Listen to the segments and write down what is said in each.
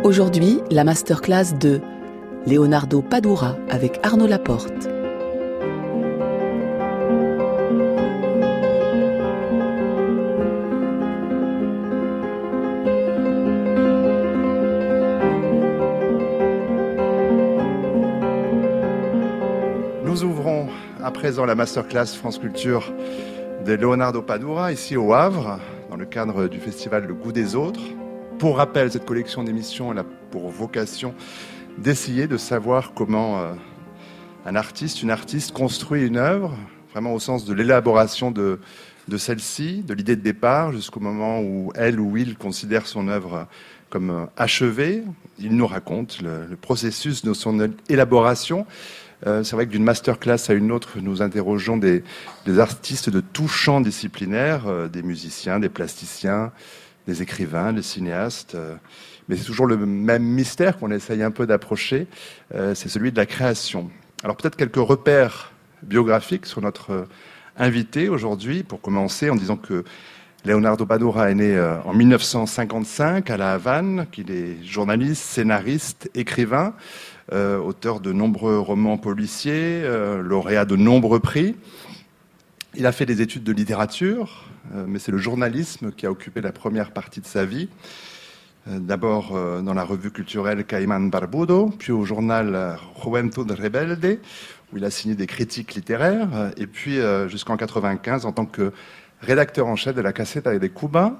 Aujourd'hui, la masterclass de Leonardo Padura avec Arnaud Laporte. Nous ouvrons à présent la masterclass France Culture de Leonardo Padura, ici au Havre, dans le cadre du festival Le Goût des Autres. Pour rappel, cette collection d'émissions a pour vocation d'essayer de savoir comment une artiste construit une œuvre, vraiment au sens de l'élaboration de celle-ci, de l'idée de départ, jusqu'au moment où elle ou il considère son œuvre comme achevée. Il nous raconte le processus de son élaboration. C'est vrai que d'une masterclass à une autre, nous interrogeons des artistes de tout champ disciplinaire, des musiciens, des plasticiens, des écrivains, des cinéastes. Mais c'est toujours le même mystère qu'on essaye un peu d'approcher, c'est celui de la création. Alors peut-être quelques repères biographiques sur notre invité aujourd'hui, pour commencer en disant que Leonardo Padura est né en 1955 à La Havane, qu'il est journaliste, scénariste, écrivain, auteur de nombreux romans policiers, lauréat de nombreux prix. Il a fait des études de littérature, mais c'est le journalisme qui a occupé la première partie de sa vie. D'abord dans la revue culturelle Caimán Barbudo, puis au journal Juventud Rebelde, où il a signé des critiques littéraires, et puis jusqu'en 1995 en tant que rédacteur en chef de la Gaceta de Cuba.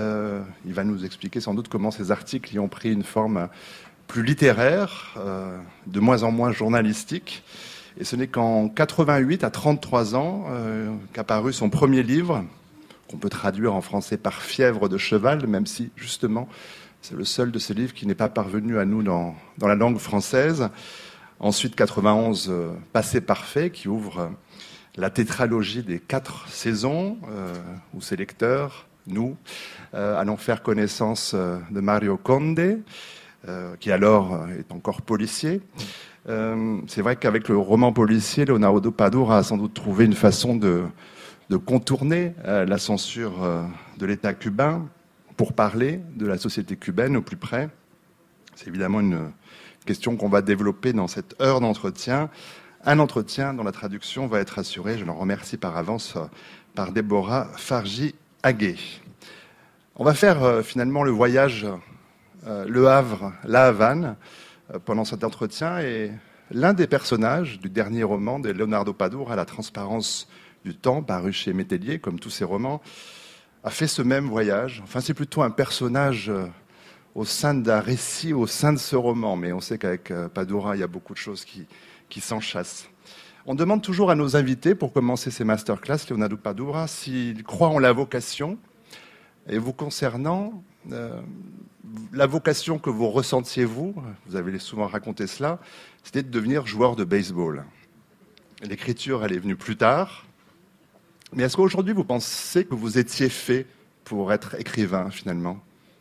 Il va nous expliquer sans doute comment ces articles y ont pris une forme plus littéraire, de moins en moins journalistique. Et ce n'est qu'en 88, à 33 ans, qu'apparut son premier livre, qu'on peut traduire en français par Fièvre de cheval, même si, justement, c'est le seul de ces livres qui n'est pas parvenu à nous dans la langue française. Ensuite, 91, Passé parfait, qui ouvre la tétralogie des 4 saisons, où ses lecteurs, nous, allons faire connaissance de Mario Conde, qui alors est encore policier. C'est vrai qu'avec le roman policier, Leonardo Padura a sans doute trouvé une façon de contourner la censure de l'État cubain pour parler de la société cubaine au plus près. C'est évidemment une question qu'on va développer dans cette heure d'entretien. Un entretien dont la traduction va être assurée, je l'en remercie par avance, par Déborah Farji-Aguet. On va faire finalement le voyage Le Havre, La Havane, pendant cet entretien, et l'un des personnages du dernier roman de Leonardo Padura, La transparence du temps, paru chez Métellier, comme tous ses romans, a fait ce même voyage. Enfin, c'est plutôt un personnage au sein d'un récit, au sein de ce roman, mais on sait qu'avec Padura, il y a beaucoup de choses qui s'enchassent. On demande toujours à nos invités, pour commencer ces masterclass, Leonardo Padura, s'ils croient en la vocation. Et vous concernant, la vocation que vous ressentiez, vous avez souvent raconté cela, c'était de devenir joueur de baseball. L'écriture, elle est venue plus tard. Mais est-ce qu'aujourd'hui, vous pensez que vous étiez fait pour être écrivain, finalement?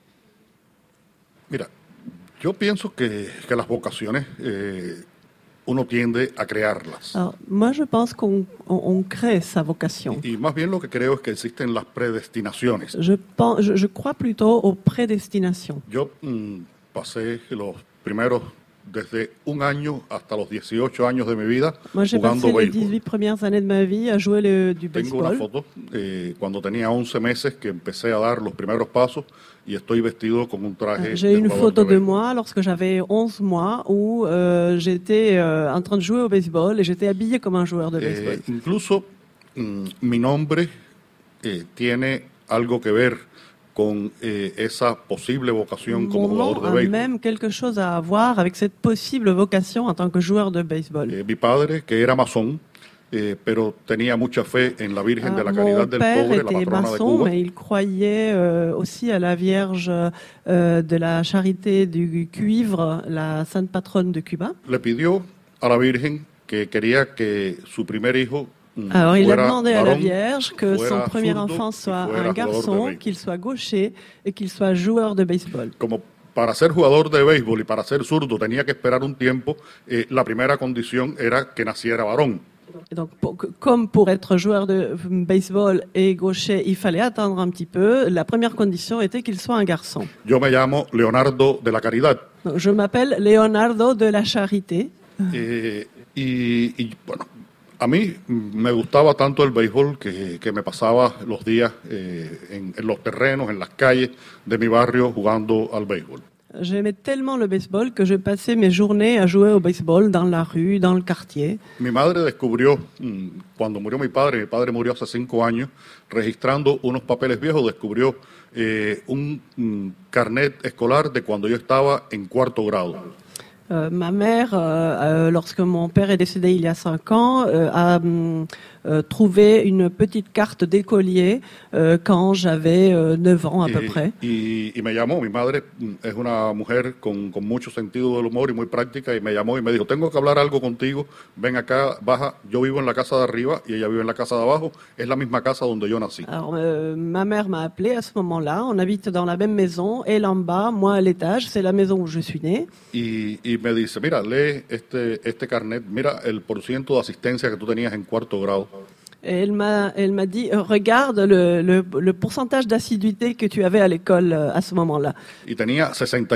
Mira, yo pienso que las vocaciones, uno tiende a crearlas. Alors, moi, je pense qu'on crée sa vocation. Y más bien lo que creo es que existen las predestinaciones. Je crois plutôt aux prédestinations. Yo pasé los primeros, desde un año hasta los 18 años de mi vida, moi, j'ai jugando passé les béisbol. 18 premières années de ma vie à jouer du Tengo una baseball. foto cuando tenía 11 meses que empecé a dar los primeros pasos y estoy vestido con un traje J'ai de une jugador photo de de béisbol. moi lorsque j'avais 11 mois où j'étais en train de jouer au baseball et j'étais habillé comme un joueur de baseball. Incluso mi nombre tiene algo que ver con esa posible vocación como Mon jugador nom de a béisbol. même quelque chose à voir avec cette possible vocation en tant que joueur de baseball. Mi padre, que era masón, pero tenía mucha fe en la Virgen de la Caridad Mon del père Pobre, la était patrona de maçon, Cuba. mais il croyait aussi à la Vierge de la Charité du Cuivre, la sainte patronne de Cuba. Le pidió a la Virgen que quería que su primer hijo Alors il a fuera demandé à la varón, Vierge que fuera son premier zurdo enfant y soit fuera un jugador de garçon, béisbol. qu'il soit gaucher et qu'il soit joueur de baseball. Como para ser jugador de béisbol y para ser zurdo tenía que esperar un tiempo, la primera condición era que naciera varón. Et donc, comme pour être joueur de baseball et gaucher, il fallait attendre un petit peu. La première condition était qu'il soit un garçon. Yo me llamo Leonardo de la Caridad. Donc, je m'appelle Leonardo de la Charité. Y bueno, a mí me gustaba tanto el béisbol que me pasaba los días en los terrenos, en las calles de mi barrio jugando al béisbol. J'aimais tellement le baseball que je passais mes journées à jouer au baseball dans la rue, dans le quartier. Mi madre descubrió, cuando murió mi padre murió hace 5 años, registrando unos papeles viejos, descubrió un carnet escolar de cuando yo estaba en 4º grado. Ma mère, lorsque mon père est décédé il y a 5 ans, a trouvé une petite carte d'écolier quand j'avais 9 ans à peu près. Y me llamó, mi madre es una mujer con mucho sentido del humor y muy práctica, y me llamó y me dijo, tengo que hablar algo contigo, ven acá, baja, yo vivo en la casa de arriba y ella vive en la casa de abajo, es la misma casa donde yo nací. Alors, ma mère m'a appelé à ce moment-là, on habite dans la même maison, elle en bas, moi à l'étage, c'est la maison où je suis né. Y me dice, mira, lee este carnet, mira el % de asistencia que tú tenías en 4º grado. Et elle m'a dit, regarde le pourcentage d'assiduité que tu avais à l'école à ce moment-là. Y tenía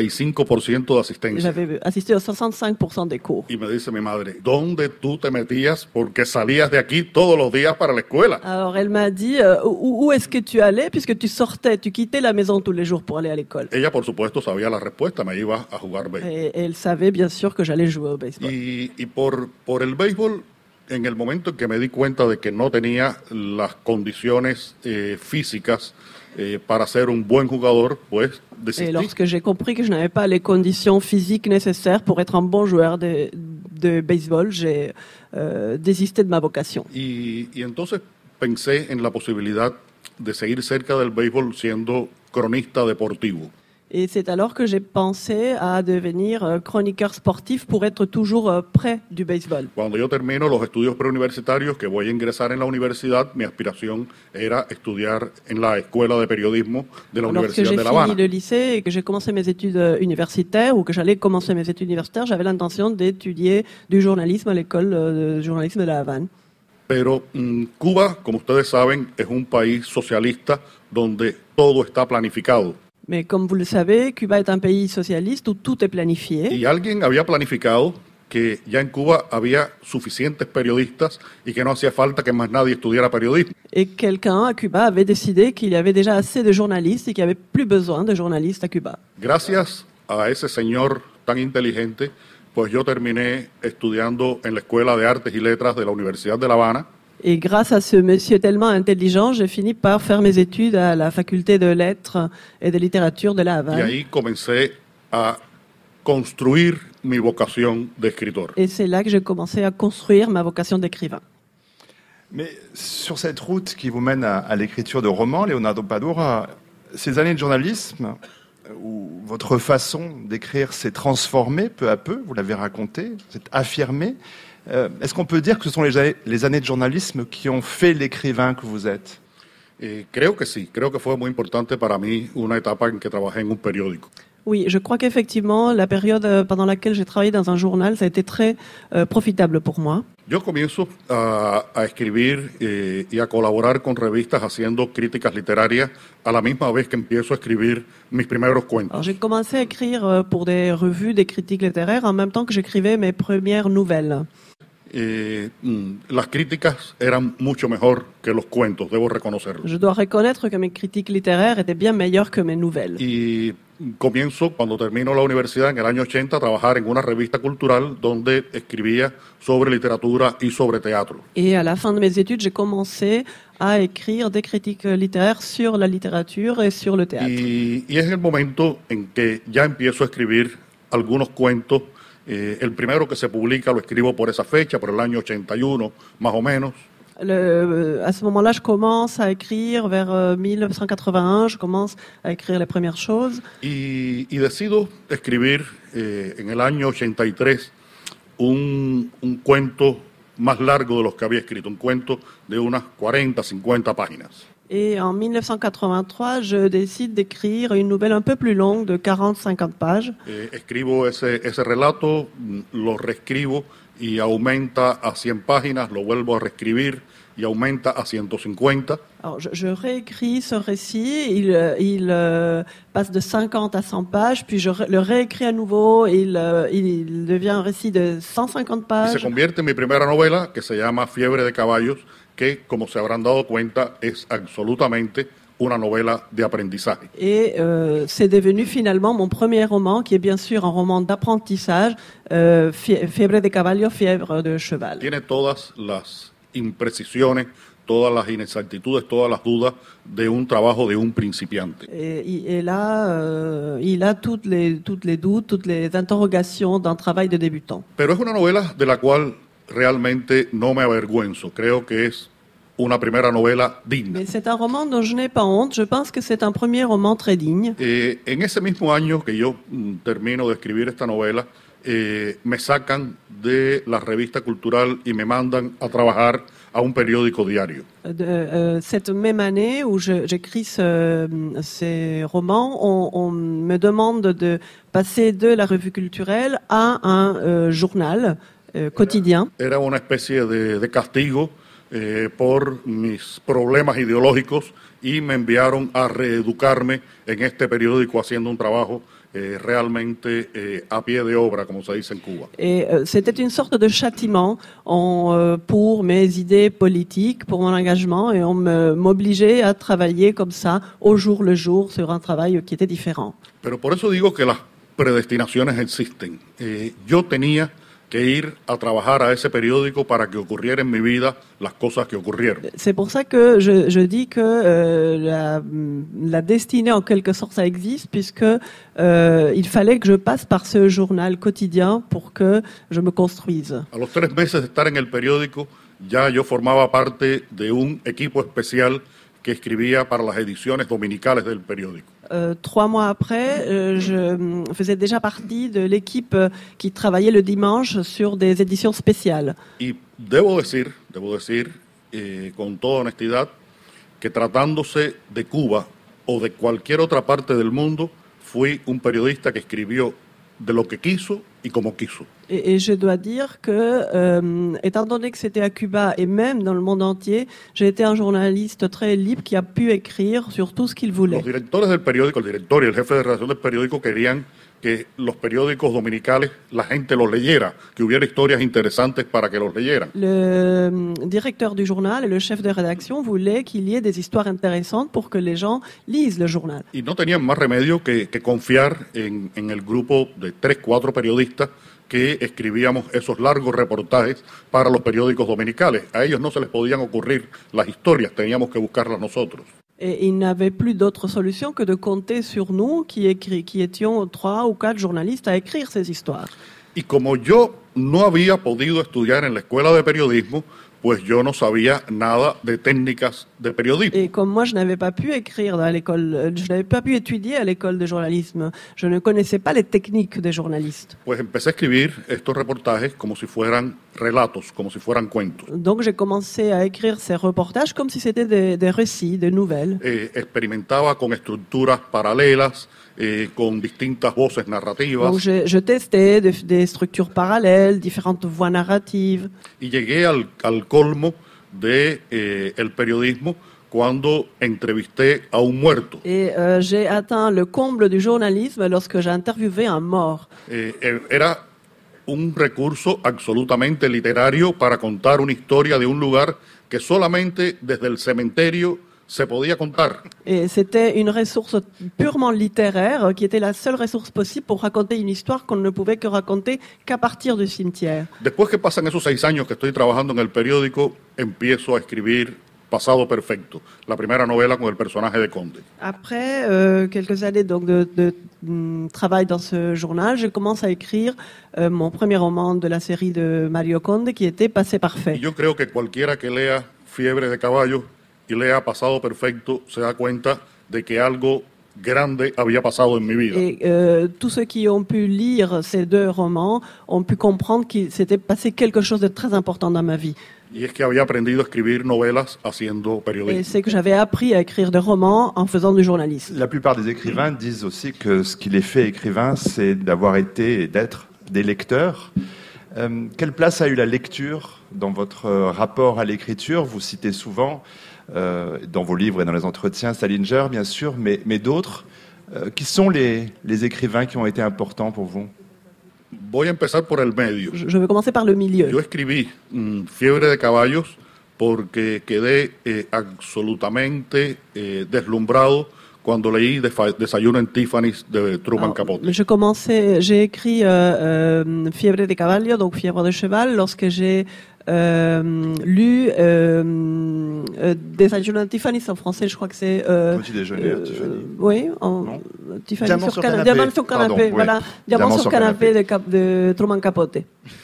65% de asistencia. J'avais assisté à 65% des cours. Y me dice mi madre, ¿dónde tú te metías? Porque salías de aquí todos los días para la escuela. Alors elle m'a dit, où est-ce que tu allais puisque tu sortais, tu quittais la maison tous les jours pour aller à l'école. Ella, por supuesto, sabía la respuesta, me iba a jugar béisbol. Et elle savait bien sûr que j'allais jouer au baseball. Y por el béisbol, en el momento en que me di cuenta de que no tenía las condiciones físicas para ser un buen jugador, pues desistí. Et lorsque j'ai compris que je n'avais pas les conditions physiques nécessaires pour être un bon joueur de baseball, j'ai désisté de ma vocation. Y entonces pensé en la posibilidad de seguir cerca del béisbol siendo cronista deportivo. Et c'est alors que j'ai pensé à devenir chroniqueur sportif pour être toujours près du baseball. Cuando yo termino los estudios preuniversitarios, que voy a ingresar en la universidad, mi aspiración era estudiar en la escuela de periodismo de la Universidad de La Habana. Lorsque j'ai fini le lycée et que j'ai commencé mes études universitaires, ou que j'allais commencer mes études universitaires, j'avais l'intention d'étudier du journalisme à l'école de journalisme de La Havane. Pero Cuba, como ustedes saben, es un país socialista donde todo está planificado. Mais comme vous le savez, Cuba est un pays socialiste où tout est planifié. Y alguien había planificado que ya en Cuba había suficientes periodistas y que no hacía falta que más nadie estudiara periodismo. Et quelqu'un à Cuba avait décidé qu'il y avait déjà assez de journalistes et qu'il n'y avait plus besoin de journalistes à Cuba. Gracias a ese señor tan inteligente, pues yo terminé estudiando en la Escuela de Artes y Letras de la Universidad de La Habana. Et grâce à ce monsieur tellement intelligent, j'ai fini par faire mes études à la faculté de lettres et de littérature de La Y Havane. ahí comencé a construir mi vocación de escritor. Et c'est là que j'ai commencé à construire ma vocation d'écrivain. Mais sur cette route qui vous mène à l'écriture de romans, Leonardo Padura, ces années de journalisme, où votre façon d'écrire s'est transformée peu à peu, vous l'avez raconté, vous êtes affirmé. Est-ce qu'on peut dire que ce sont les années de journalisme qui ont fait l'écrivain que vous êtes? Creo que sí, creo que fue muy importante para mí una etapa en que trabajé en un periódico. Oui, je crois qu'effectivement, la période pendant laquelle j'ai travaillé dans un journal, ça a été très profitable pour moi. Yo comienzo a escribir y a colaborar con revistas haciendo críticas literarias a la misma vez que empiezo a escribir mis primeros cuentos. Alors, j'ai commencé à écrire pour des revues, des critiques littéraires, en même temps que j'écrivais mes premières nouvelles. Las críticas eran mucho mejor que los cuentos, debo reconocerlo. Je dois reconnaître que mes critiques littéraires étaient bien meilleures que mes nouvelles. Y comienzo, cuando termino la universidad en el año 80, a trabajar en una revista cultural donde escribía sobre literatura y sobre teatro. Et à la fin de mes études, j'ai commencé à écrire des critiques littéraires sur la littérature et sur le théâtre. Y es el momento en que ya empiezo a escribir algunos cuentos. El primero que se publica lo escribo por esa fecha, por el año 81, más o menos. À ce moment-là, je commence à écrire vers 1981, je commence à écrire les premières choses. Y decido escribir en el año 83 un cuento más largo de los que había escrito, un cuento de unas 40, 50 páginas. Et en 1983, je décide d'écrire une nouvelle un peu plus longue de 40-50 pages. Escribo ese relato, lo reescribo y aumenta a 100 páginas, lo vuelvo a reescribir y aumenta a 150. Alors, je réécris ce récit, il passe de 50 à 100 pages, puis je le réécris à nouveau, il devient un récit de 150 Y pages. se convierte en mi primera novela, que se llama Fiebre de caballos, que, como se habrán dado cuenta, es absolutamente una novela de aprendizaje. Et c'est devenu finalement mon premier roman, qui est bien sûr un roman d'apprentissage, Fiebre de caballo, fièvre de cheval. Tiene todas las imprecisiones, todas las inexactitudes, todas las dudas de un trabajo de un principiante. Et là, il a toutes les doutes, toutes les interrogations d'un travail de débutant. Pero es una novela de la cual realmente no me avergüenzo. Creo que es una primera novela digna. Mais c'est un roman dont je n'ai pas honte. Je pense que c'est un premier roman très digne. En ese mismo año que yo termino de escribir esta novela, me sacan de la revista cultural y me mandan a trabajar a un periódico diario. Cette même année où j'écris ces romans, on me demande de passer de la revue culturelle à un journal quotidien. Era una especie de castigo por mis problemas ideológicos y me enviaron a reeducarme en este periódico haciendo un trabajo realmente a pie de obra, como se dice en Cuba. Et c'était une sorte de châtiment pour mes idées politiques, pour mon engagement, et on m'obligeait à travailler comme ça, au jour le jour, sur un travail qui était différent. Pero por eso digo que las predestinaciones existen. Yo tenía que ir a trabajar a ese periódico para que ocurriera en mi vida las cosas que ocurrieron. C'est pour ça que je dis que la destinée, en quelque sorte, ça existe, puisque il fallait que je passe par ce journal quotidien pour que je me construise. A los 3 meses de estar en el periódico, ya yo formaba parte de un equipo especial que escribía para las ediciones dominicales del periódico. 3 mois après, je faisais déjà partie de l'équipe qui travaillait le dimanche sur des éditions spéciales. Y debo decir con toda honestidad, que tratándose de Cuba o de cualquier otra parte del mundo, fui un periodista que escribió de lo que quiso y como quiso. Et je dois dire que, étant donné que c'était à Cuba et même dans le monde entier, j'ai été un journaliste très libre qui a pu écrire sur tout ce qu'il voulait. Los directores del periódico, el director y el jefe de redacción del periódico querían que los periódicos dominicales la gente los leyera, que hubiera historias interesantes para que los leyeran. Le directeur du journal et le chef de rédaction voulaient qu'il y ait des histoires intéressantes pour que les gens lisent le journal. Y no tenían más remedio que confiar en el grupo de 3-4 periodistas que escribíamos esos largos reportajes para los periódicos dominicales. A ellos no se les podían ocurrir las historias, teníamos que buscarlas nosotros. Et il n'avait plus d'autre solution que de compter sur nous, qui étions 3 ou 4 journalistes à écrire ces histoires. Y como yo no había podido estudiar en la escuela de periodismo, pues yo no sabía nada de técnicas de periodismo. Et comme moi, je n'avais pas pu écrire à l'école, je n'avais pas pu étudier à l'école de journalisme, je ne connaissais pas les techniques des journalistes. Pues empecé a escribir estos reportajes como si fueran relatos, como si fueran cuentos. Donc j'ai commencé à écrire ces reportages comme si c'était des récits, des nouvelles. Experimentaba con estructuras paralelas, con distintas voces narrativas. Donc je testais des structures parallèles, différentes voies narratives. Y llegué al colmo de el periodismo cuando entrevisté a un muerto. Et j'ai atteint le comble du journalisme lorsque j'ai interviewé un mort. Era un recurso absolutamente literario para contar una historia de un lugar que solamente desde el cementerio se podía contar. Et c'était une ressource purement littéraire qui était la seule ressource possible pour raconter une histoire qu'on ne pouvait que raconter qu'à partir du cimetière. Después que pasan esos 6 años que estoy trabajando en el periódico, empiezo a escribir Pasado Perfecto, la primera novela con el personaje de Conde. Après quelques années donc de travail dans ce journal, je commence à écrire mon premier roman de la série de Mario Conde qui était Passé Parfait. Y yo creo que cualquiera que lea Fiebre de caballos y lea Pasado Perfecto se da cuenta de que algo grande había pasado en mi vida. Et tous ceux qui ont pu lire ces 2 romans ont pu comprendre qu'il s'était passé quelque chose de très important dans ma vie. Y es que había aprendido a escribir novelas haciendo Et periodismo. c'est que j'avais appris à écrire des romans en faisant du journalisme. La plupart des écrivains disent aussi que ce qui les fait écrivains, c'est d'avoir été et d'être des lecteurs. Quelle place a eu la lecture dans votre rapport à l'écriture? Vous citez souvent, dans vos livres et dans les entretiens, Salinger, bien sûr, mais d'autres. Qui sont les écrivains qui ont été importants pour vous? Voy a empezar por el medio. Je vais commencer par le milieu. Yo escribí Fiebre de caballos porque quedé absolutamente deslumbrado cuando leí Desayuno en Tiffany's de Truman Capote. J'ai écrit Fiebre de caballo, donc Fièvre de cheval, lorsque j'ai lu Desayuno en Tiffany's, en français, je crois que c'est... Petit déjeuner à Tiffany. Oui, Tiffany Diamant sur canapé. Diamant sur canapé, Pardon, voilà. oui. Diamant sur canapé de Truman Capote.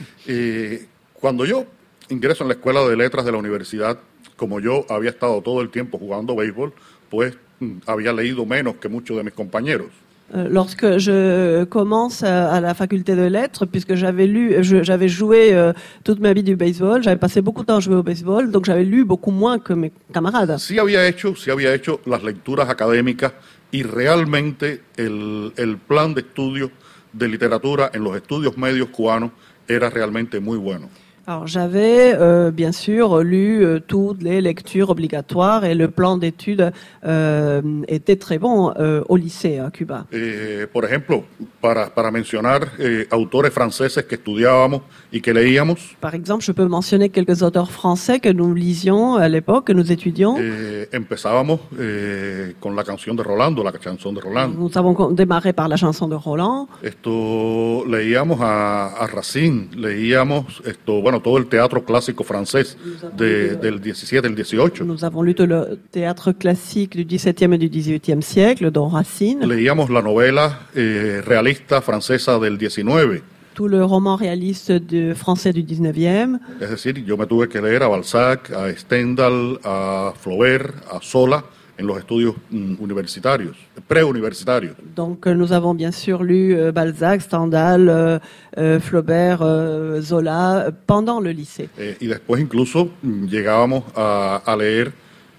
Cuando yo ingreso en la escuela de letras de la universidad, como yo había estado todo el tiempo jugando béisbol, pues había leído menos que muchos de mis compañeros. Lorsque je commence à la faculté de lettres, puisque j'avais joué toute ma vie du baseball, j'avais passé beaucoup de temps à jouer au baseball, donc j'avais lu beaucoup moins que mes camarades. Sí había hecho las lecturas académicas y realmente el plan de estudio de literatura en los estudios medios cubanos era realmente muy bueno. Alors j'avais bien sûr lu toutes les lectures obligatoires et le plan d'études était très bon au lycée à Cuba. Por ejemplo, para mencionar autores franceses que estudiábamos y que leíamos. Par exemple, je peux mentionner quelques auteurs français que nous lisions à l'époque, que nous étudions. Empezábamos con la canción de Rolando, la chanson de Roland. Nous avons démarré par la chanson de Roland. Leíamos a Racine, leíamos todo el teatro clásico francés del 17 al 18. Nous avons lu tout le théâtre classique du XVIIe et du XVIIIe siècle, dont Racine. Leíamos la novela realista francesa del 19. Tout le roman réaliste français du 19e. Es decir, yo me tuve que leer a Balzac, a Stendhal, a Flaubert, a Zola en los estudios universitarios, preuniversitarios. Donc nous avons bien sûr lu Balzac, Stendhal, Flaubert, Zola pendant le lycée. Y después incluso llegábamos a leer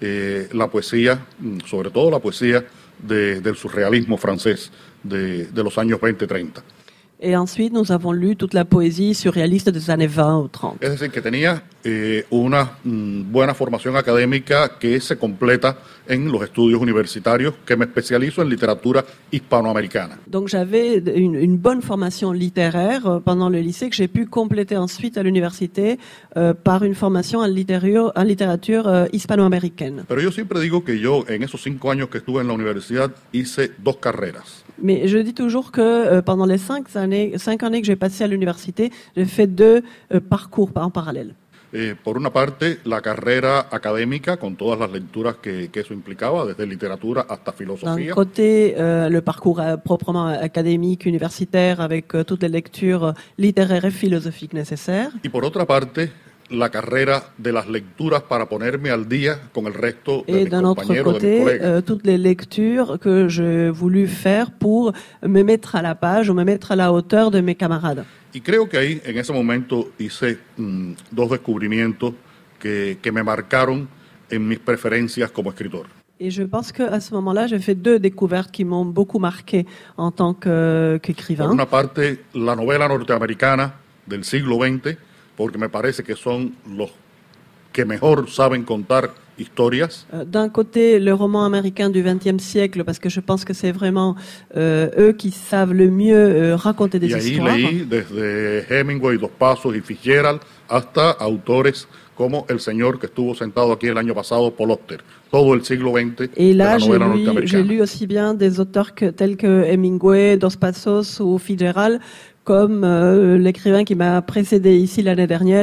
la poesía, sobre todo la poesía del surrealismo francés de los años 20-30. Et ensuite, nous avons lu toute la poésie surréaliste des années 20 ou 30. Es decir, que tenía una buena formación académica que se completa en los estudios universitarios, que me especializo en literatura hispanoamericana. Donc j'avais une bonne formation littéraire pendant le lycée que j'ai pu compléter ensuite à l'université par une formation en littérature hispanoaméricaine. Pero yo siempre digo que yo, en esos 5 años que estuve en la universidad, hice 2 carreras. Mais je dis toujours que pendant les 5 années que j'ai passées à l'université, j'ai fait 2 parcours en parallèle. Por una parte, la carrera académica, con todas las lecturas que eso implicaba, desde literatura hasta filosofía. D'un côté, le parcours proprement académique, universitaire, avec toutes les lectures littéraires et philosophiques nécessaires. Y por otra parte, la carrera de las lecturas para ponerme al día con el resto de mis compañeros, de mis colegas. Toutes les lectures que j'ai voulu faire pour me mettre à la page ou me mettre à la hauteur de mes camarades. Y creo que ahí, en ese momento, hice 2 descubrimientos que me marcaron en mis preferencias como escritor. Et je pense qu'à ce moment-là, j'ai fait 2 découvertes qui m'ont beaucoup marqué en tant qu'écrivain. Por una parte, la novela norteamericana del siglo XX, porque me parece que son los que mejor saben contar historias. D'un côté, le roman américain du XXe siècle, parce que je pense que c'est vraiment eux qui savent le mieux raconter des histoires. Y ahí leí desde Hemingway, Dos Pasos y Fitzgerald hasta autores como el señor que estuvo sentado aquí el año pasado, Paul Auster. Todo el siglo XX Et là, de la novela norteamericana. j'ai lu aussi bien des auteurs tels que Hemingway, Dos Passos ou Fitzgerald, comme l'écrivain qui m'a précédé ici l'année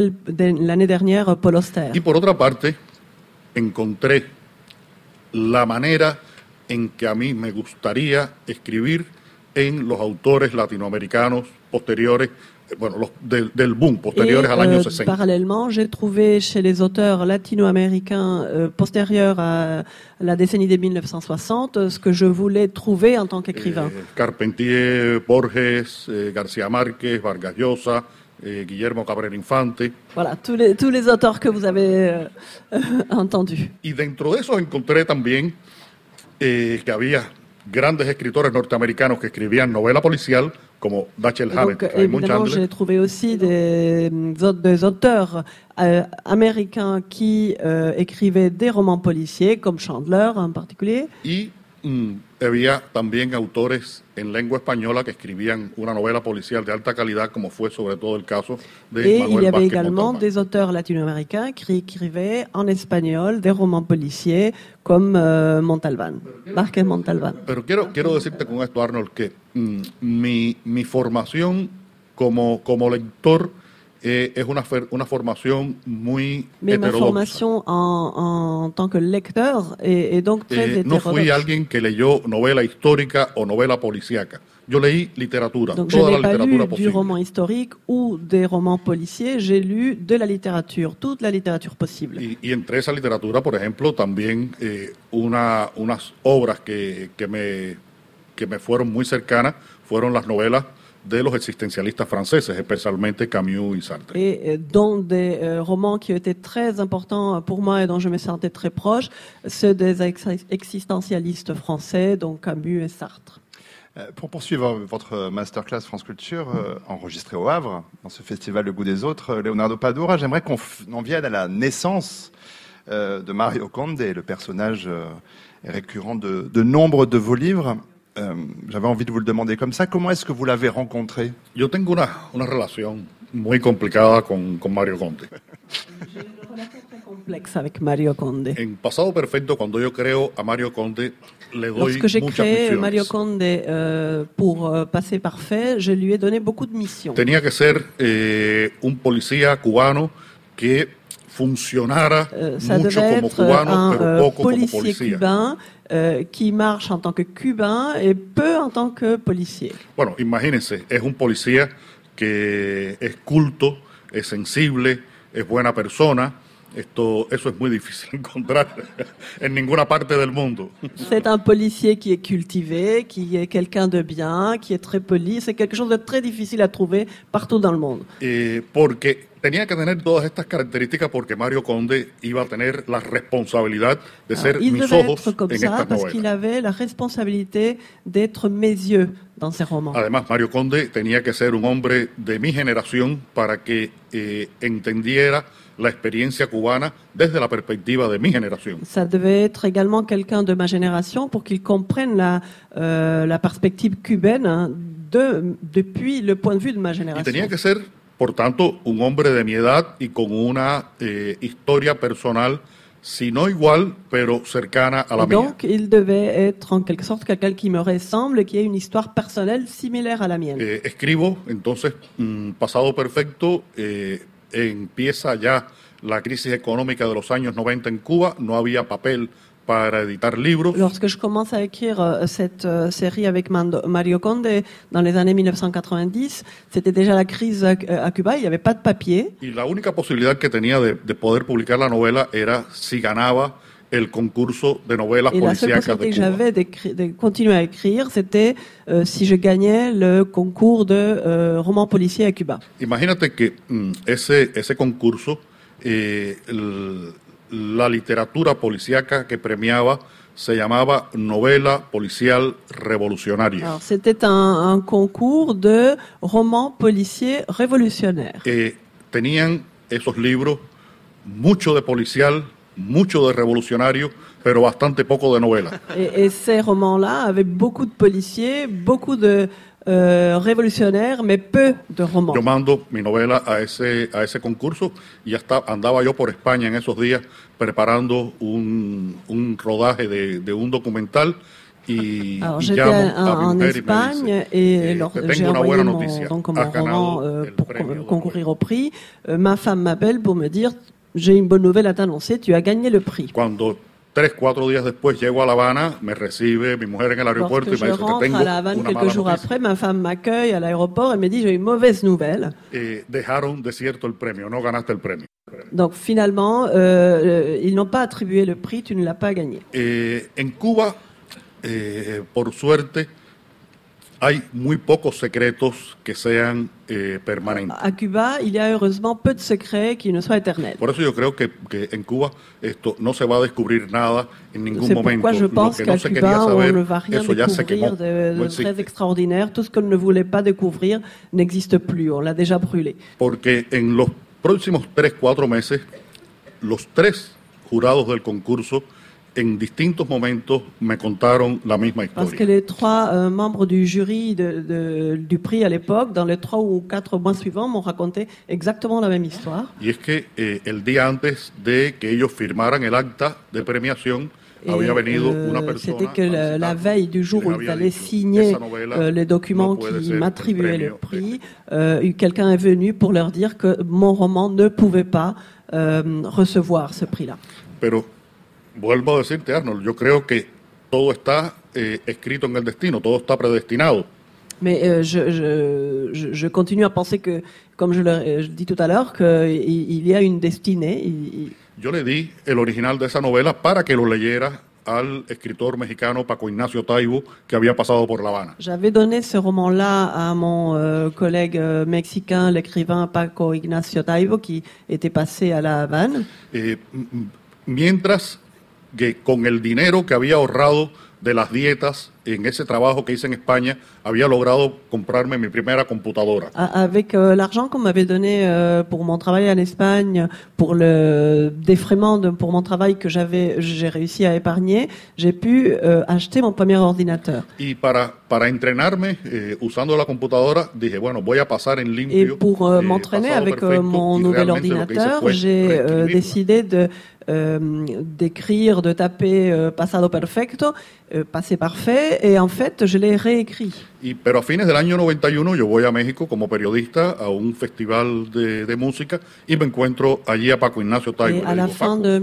dernière, Paul Auster. Y por otra parte, encontré la manera en que a mí me gustaría escribir en los autores latinoamericanos posteriores, los del boom, posteriores al año 60. Parallèlement, j'ai trouvé chez les auteurs latino-américains postérieurs à la décennie des 1960 ce que je voulais trouver en tant qu'écrivain. Carpentier, Borges, García Márquez, Vargas Llosa, Guillermo Cabrera Infante. Voilà, tous les auteurs que vous avez entendus. Y dentro de eso encontré también que había grandes escritores norteamericanos que escribían novela policial como Dashiell Et Hammett, donc, Raymond évidemment, Chandler. j'ai trouvé aussi des auteurs américains qui écrivaient des romans policiers, comme Chandler en particulier. Y había también autores en lengua española que escribían una novela policial de alta calidad, como fue sobre todo el caso de Et il y Manuel avait Vázquez également Montalbán. des auteurs latino-américains qui écrivaient en espagnol des romans policiers comme Montalbán, Vázquez Montalbán. Pero quiero decirte con esto, Arnold, que mi formación como lector es una formación muy Mais ma heterodoxa. formation en tant que lecteur est donc très No fui hétérodoxe. alguien que leyó novela histórica o novela policíaca. Yo leí literatura, Donc je toda la n'ai pas literatura lu du posible. roman historique ou des romans policiers, j'ai lu de la littérature, toute la littérature possible. Y entre esa literatura, por ejemplo, también unas obras que me fueron muy cercanas fueron las novelas de los existencialistas franceses, especialmente Camus y Sartre. Et dont des romans qui étaient très importants pour moi et dont je me sentais très proche, ceux des existentialistes français, donc Camus et Sartre. Pour poursuivre votre masterclass France Culture, enregistré au Havre, dans ce festival Le Goût des Autres, Leonardo Padura, j'aimerais qu'on en vienne à la naissance de Mario Conde, le personnage récurrent de nombre de vos livres. J'avais envie de vous le demander comme ça. Comment est-ce que vous l'avez rencontré? Yo tengo una relación muy complicada con Mario Conde. J'ai une relation très complexe avec Mario Conde. En Pasado Perfecto, cuando yo creo a Mario Conde, le doy Lorsque j'ai muchas créé misiones. Mario Conde pour Passer Parfait, je lui ai donné beaucoup de missions. Tenía que ser un policía cubano que funcionara Ça mucho devait como être cubano, pero un poco como policier policía. cubain qui marche en tant que cubain et peu en tant que policier. Bueno, imagínense, es un policía que es culto, es sensible, es buena persona. Eso es muy difícil encontrar en ninguna parte del mundo. C'est un policier qui est cultivé, qui est quelqu'un de bien, qui est très poli. C'est quelque chose de très difficile à trouver partout dans le monde. Porque tenía que tener todas estas características porque Mario Conde iba a tener la responsabilidad de ser Il mis devait ojos être comme en ça estas parce qu'il novelas. avait la responsabilité d'être mes yeux dans ses romans. Además, Mario Conde tenía que ser un hombre de mi generación para que entendiera la experiencia cubana desde la perspectiva de mi generación. Ça devait être également quelqu'un de ma génération pour qu'il comprenne la perspective cubaine depuis le point de vue de ma Y génération. tenía que ser, por tanto, un hombre de mi edad y con una historia personal, si no igual, pero cercana a la Et mía. donc, il devait être en quelque sorte quelqu'un qui me ressemble et qui a une histoire personnelle similaire à la mienne. Escribo, entonces, Pasado Perfecto, empieza ya la crisis económica de los años 90 en Cuba, no había papel para editar libros. Lorsque je commence à écrire cette série avec Mario Conde dans les années 1990, c'était déjà la crise à Cuba, il n'y avait pas de papier. Y la única posibilidad que tenía de poder publicar la novela era si ganaba el concurso de novelas Et la seule policíacas possibilité de que Cuba. j'avais de continuer à écrire, c'était si je gagnais le concours de romans policiers à Cuba. Imagínate que ese concurso, la literatura policíaca que premiaba se llamaba Novela Policial Revolucionaria. Alors, c'était un concours de romans policiers révolutionnaires. Tenían esos libros mucho de policial, mucho de revolucionario, pero bastante poco de novela. Et ces romans-là avaient beaucoup de policiers, beaucoup de révolutionnaires, mais peu de romans. Yo mando mi novela a ese concurso y andaba yo por España en esos días preparando un rodaje de un documental y J'étais llamo a mi en mujer y me Espagne dice, et te j'ai tengo una envoyé buena mon noticia, roman has ganado el pour premio de concourir novela. au prix. Ma femme m'appelle pour me dire j'ai une bonne nouvelle à t'annoncer, tu as gagné le prix. Cuando 3-4 días después llego a La Habana, me recibe mi mujer en el aeropuerto Lorsque y me je dice que rentre tengo à La Havane una quelques mala jours noticia. après, ma femme m'accueille à l'aéroport et me dit j'ai une mauvaise nouvelle. Dejaron desierto el premio, no ganaste el premio. Donc finalement, ils n'ont pas attribué le prix, tu ne l'as pas gagné. En Cuba, por suerte, hay muy pocos secretos que sean permanentes. À Cuba, il y a heureusement peu de secrets qui ne soient éternels. Por eso yo creo que en Cuba esto no se va a descubrir nada en ningún C'est momento. pourquoi je pense Lo que no qu'à se quería Cuba, on ne saber, va rien eso ya se quemó. découvrir de No très existe. extraordinaire. Tout ce qu'on ne voulait pas découvrir n'existe plus. On l'a déjà brûlé. Porque en los próximos 3-4 meses, los 3 jurados del concurso en distintos momentos me contaron la misma Parce que historia. les 3 membres du jury du prix à l'époque, dans les 3 ou 4 mois suivants, m'ont raconté exactement la même histoire. Y es que el día antes de que ellos firmaran el acta de premiación, Et, había venido una persona c'était que a la visitarnos veille du y jour les où ils había allaient dicho, signer "Esa novela les documents no puede qui ser el m'attribuaient le premio prix, quelqu'un est venu pour leur dire que mon roman ne pouvait pas recevoir ce prix-là. Pero vuelvo a decirte, Arnold, yo creo que todo está escrito en el destino, todo está predestinado. Mais je continue à penser que, comme je dis tout à l'heure, qu'il y a une destinée. Yo le di el original de esa novela para que lo leyera al escritor mexicano Paco Ignacio Taibo, que había pasado por La Habana. J'avais donné ce roman-là à mon collègue mexicain, l'écrivain Paco Ignacio Taibo, qui était passé à La Havane. Mientras que con el dinero que había ahorrado de las dietas en ese trabajo que hice en España, había logrado comprarme mi primera computadora. Avec l'argent qu'on m'avait donné pour mon travail en Espagne, pour le défraiement pour mon travail que j'ai réussi à épargner, j'ai pu acheter mon premier ordinateur. Y para entrenarme usando la computadora, dije, bueno, voy a pasar en limpio. Et pour m'entraîner avec mon nouvel ordinateur, j'ai décidé d'écrire, de taper pasado perfecto, passé parfait, et en fait, je l'ai réécrit. Pero a fines del año 91 yo voy a México como periodista a un festival de música y me encuentro allí a Paco Ignacio Taibo. Et à la fin de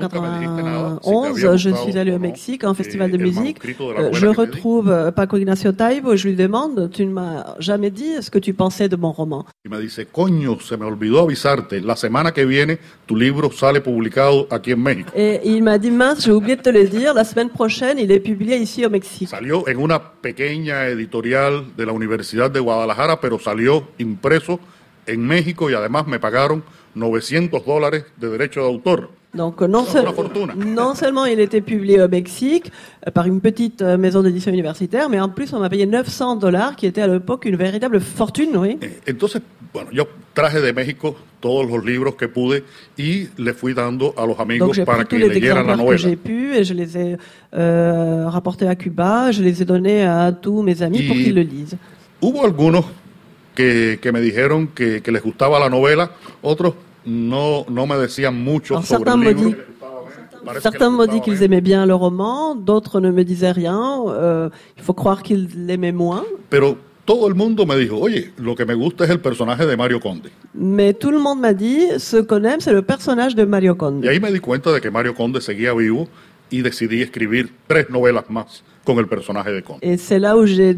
1991, je suis allé au Mexique, à un festival de musique. Je retrouve Paco Ignacio Taibo et je lui demande, tu ne m'as jamais dit ce que tu pensais de mon roman. Y me dice, coño, se me olvidó avisarte, la semana que viene tu libro sale publicado aquí en México. Et il m'a dit, mince, j'ai oublié de te le dire, la semaine prochaine, il est publié ici au Mexique. Salió en una pequeña editorial de la Universidad de Guadalajara, pero salió impreso en México y además me pagaron $900 de derecho de autor. Donc non seulement il était publié au Mexique par une petite maison d'édition universitaire, mais en plus on m'a payé $900, qui était à l'époque une véritable fortune, oui. Entonces, bueno, yo traje de México todos los libros que pude y le fui dando a los amigos para que leyeran la novela. Que j'ai pu et je les ai rapportés à Cuba, je les ai donnés à tous mes amis pour qu'ils le lisent. Hubo algunos que me dijeron que les gustaba la novela, otros no me decían mucho sobre el libro. Certains m'ont dit qu'ils aimaient bien le roman, d'autres ne me disaient rien. Il faut croire qu'ils l'aimaient moins. Pero todo el mundo me dijo, oye, lo que me gusta es el personaje de Mario Conde. Mais tout le monde m'a dit, ce qu'on aime, c'est le personnage de Mario Conde. Y ahí me di cuenta de que Mario Conde seguía vivo y decidí escribir 3 novelas más con el personaje de Conde. Et c'est là où j'ai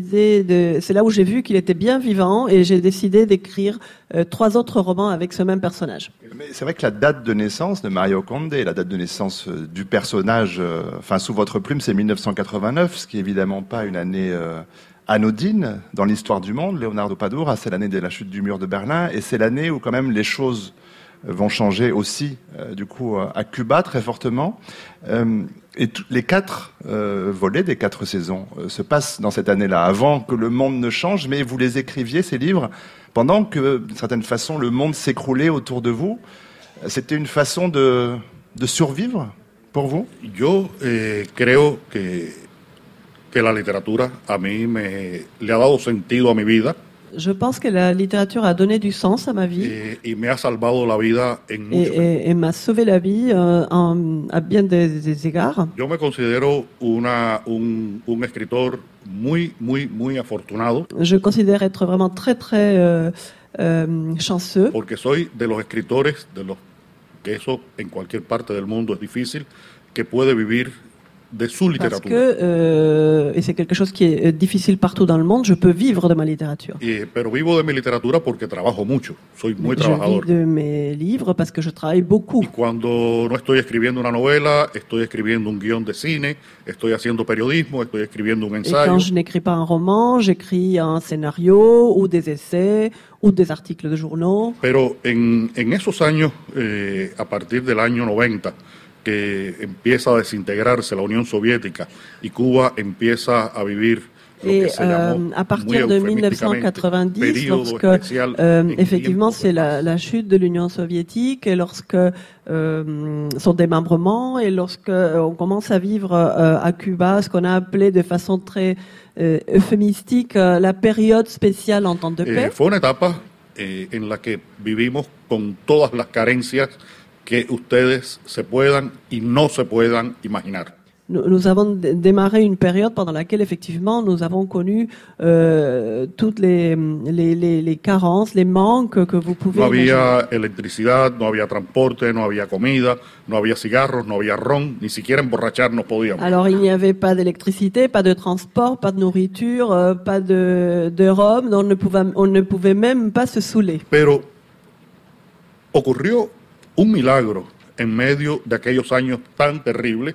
vu qu'il était bien vivant et j'ai décidé d'écrire 3 autres romans avec ce même personnage. Mais c'est vrai que la date de naissance de Mario Conde, la date de naissance du personnage, sous votre plume, c'est 1989, ce qui est évidemment pas une année anodine dans l'histoire du monde. Leonardo Padura, c'est l'année de la chute du mur de Berlin et c'est l'année où quand même les choses vont changer aussi, du coup, à Cuba très fortement. Et les 4 volets des 4 saisons se passent dans cette année-là, avant que le monde ne change, mais vous les écriviez, ces livres, pendant que, d'une certaine façon, le monde s'écroulait autour de vous. C'était une façon de survivre pour vous? Yo creo que la literatura a mí le ha dado sentido a mi vida. Je pense que la littérature a donné du sens à ma vie y me ha salvado la vida en muchos et m'a sauvé la vie à bien des égards. Yo me considero un escritor muy afortunado. Je considère être vraiment très chanceux. Porque soy de los escritores, que eso en cualquier parte del mundo es difícil, que puede vivir de su Parce literatura. que, et c'est quelque chose qui est difficile partout dans le monde, je peux vivre de ma littérature. Pero vivo de mi literatura porque trabajo mucho, soy muy Je vis trabajador. de mes livres parce que je travaille beaucoup. Y cuando no estoy escribiendo una novela, estoy escribiendo un guión de cine, estoy haciendo periodismo, estoy escribiendo un Et ensayo. quand je n'écris pas un roman, j'écris un scénario ou des essais ou des articles de journaux. Pero en esos años, a partir del año 90, que empieza a desintegrarse la Unión Soviética y Cuba empieza a vivir lo que Et se llamó à partir muy de eufemísticamente 1990, periodo lorsque especial en effectivement tiempos de c'est paz. la chute de l'Union soviétique et lorsque son démembrement et lorsque on commence à vivre à Cuba ce qu'on a appelé de façon très euphémistique la période spéciale en temps de paix. Fue una etapa en la que vivimos con todas las carencias que ustedes se puedan y no se puedan imaginar. Nous avons démarré une période pendant laquelle effectivement nous avons connu toutes les carences, les manques que vous pouvez No imaginer. había electricidad, no había transporte, no había comida, no había cigarros, no había ron, ni siquiera emborracharnos podíamos. Alors il n'y avait pas d'électricité, pas de transport, pas de nourriture, pas de rhum, on ne pouvait même pas se saouler. Pero ocurrió un milagro en medio de aquellos años tan terribles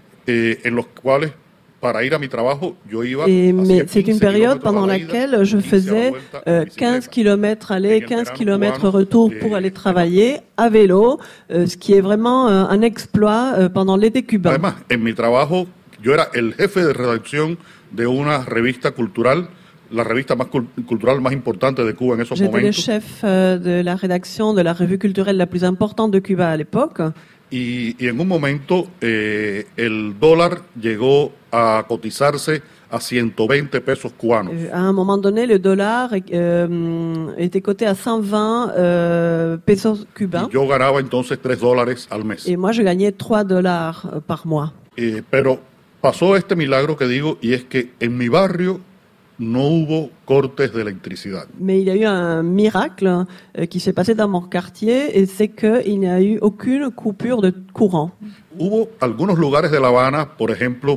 en los cuales para ir a mi trabajo yo iba Mais c'est 15 une période kilómetros a pendant la ida, laquelle je 15 a la faisais vuelta en 15 bicicleta. km aller, 15 km retour pour aller en travailler à vélo, ce qui est vraiment un exploit pendant l'été cubain. Además, en mi trabajo yo era el jefe de redacción de una revista cultural, la revista más cultural más importante de Cuba en esos J'étais le momentos. chef de la rédaction de la revue culturelle la plus importante de Cuba à l'époque. Y en un momento el dólar llegó a cotizarse a 120 pesos cubanos. À un moment donné, le dollar était coté à 120 pesos cubains. Y yo ganaba entonces $3 al mes. Et moi, je gagnais $3 par mois. Pero pasó este milagro que digo, y es que en mi barrio no hubo cortes de electricidad. Mais il y a eu un miracle qui s'est passé dans mon quartier, et c'est qu'il n'y a eu aucune coupure de courant. Hubo algunos lugares de La Habana, por ejemplo,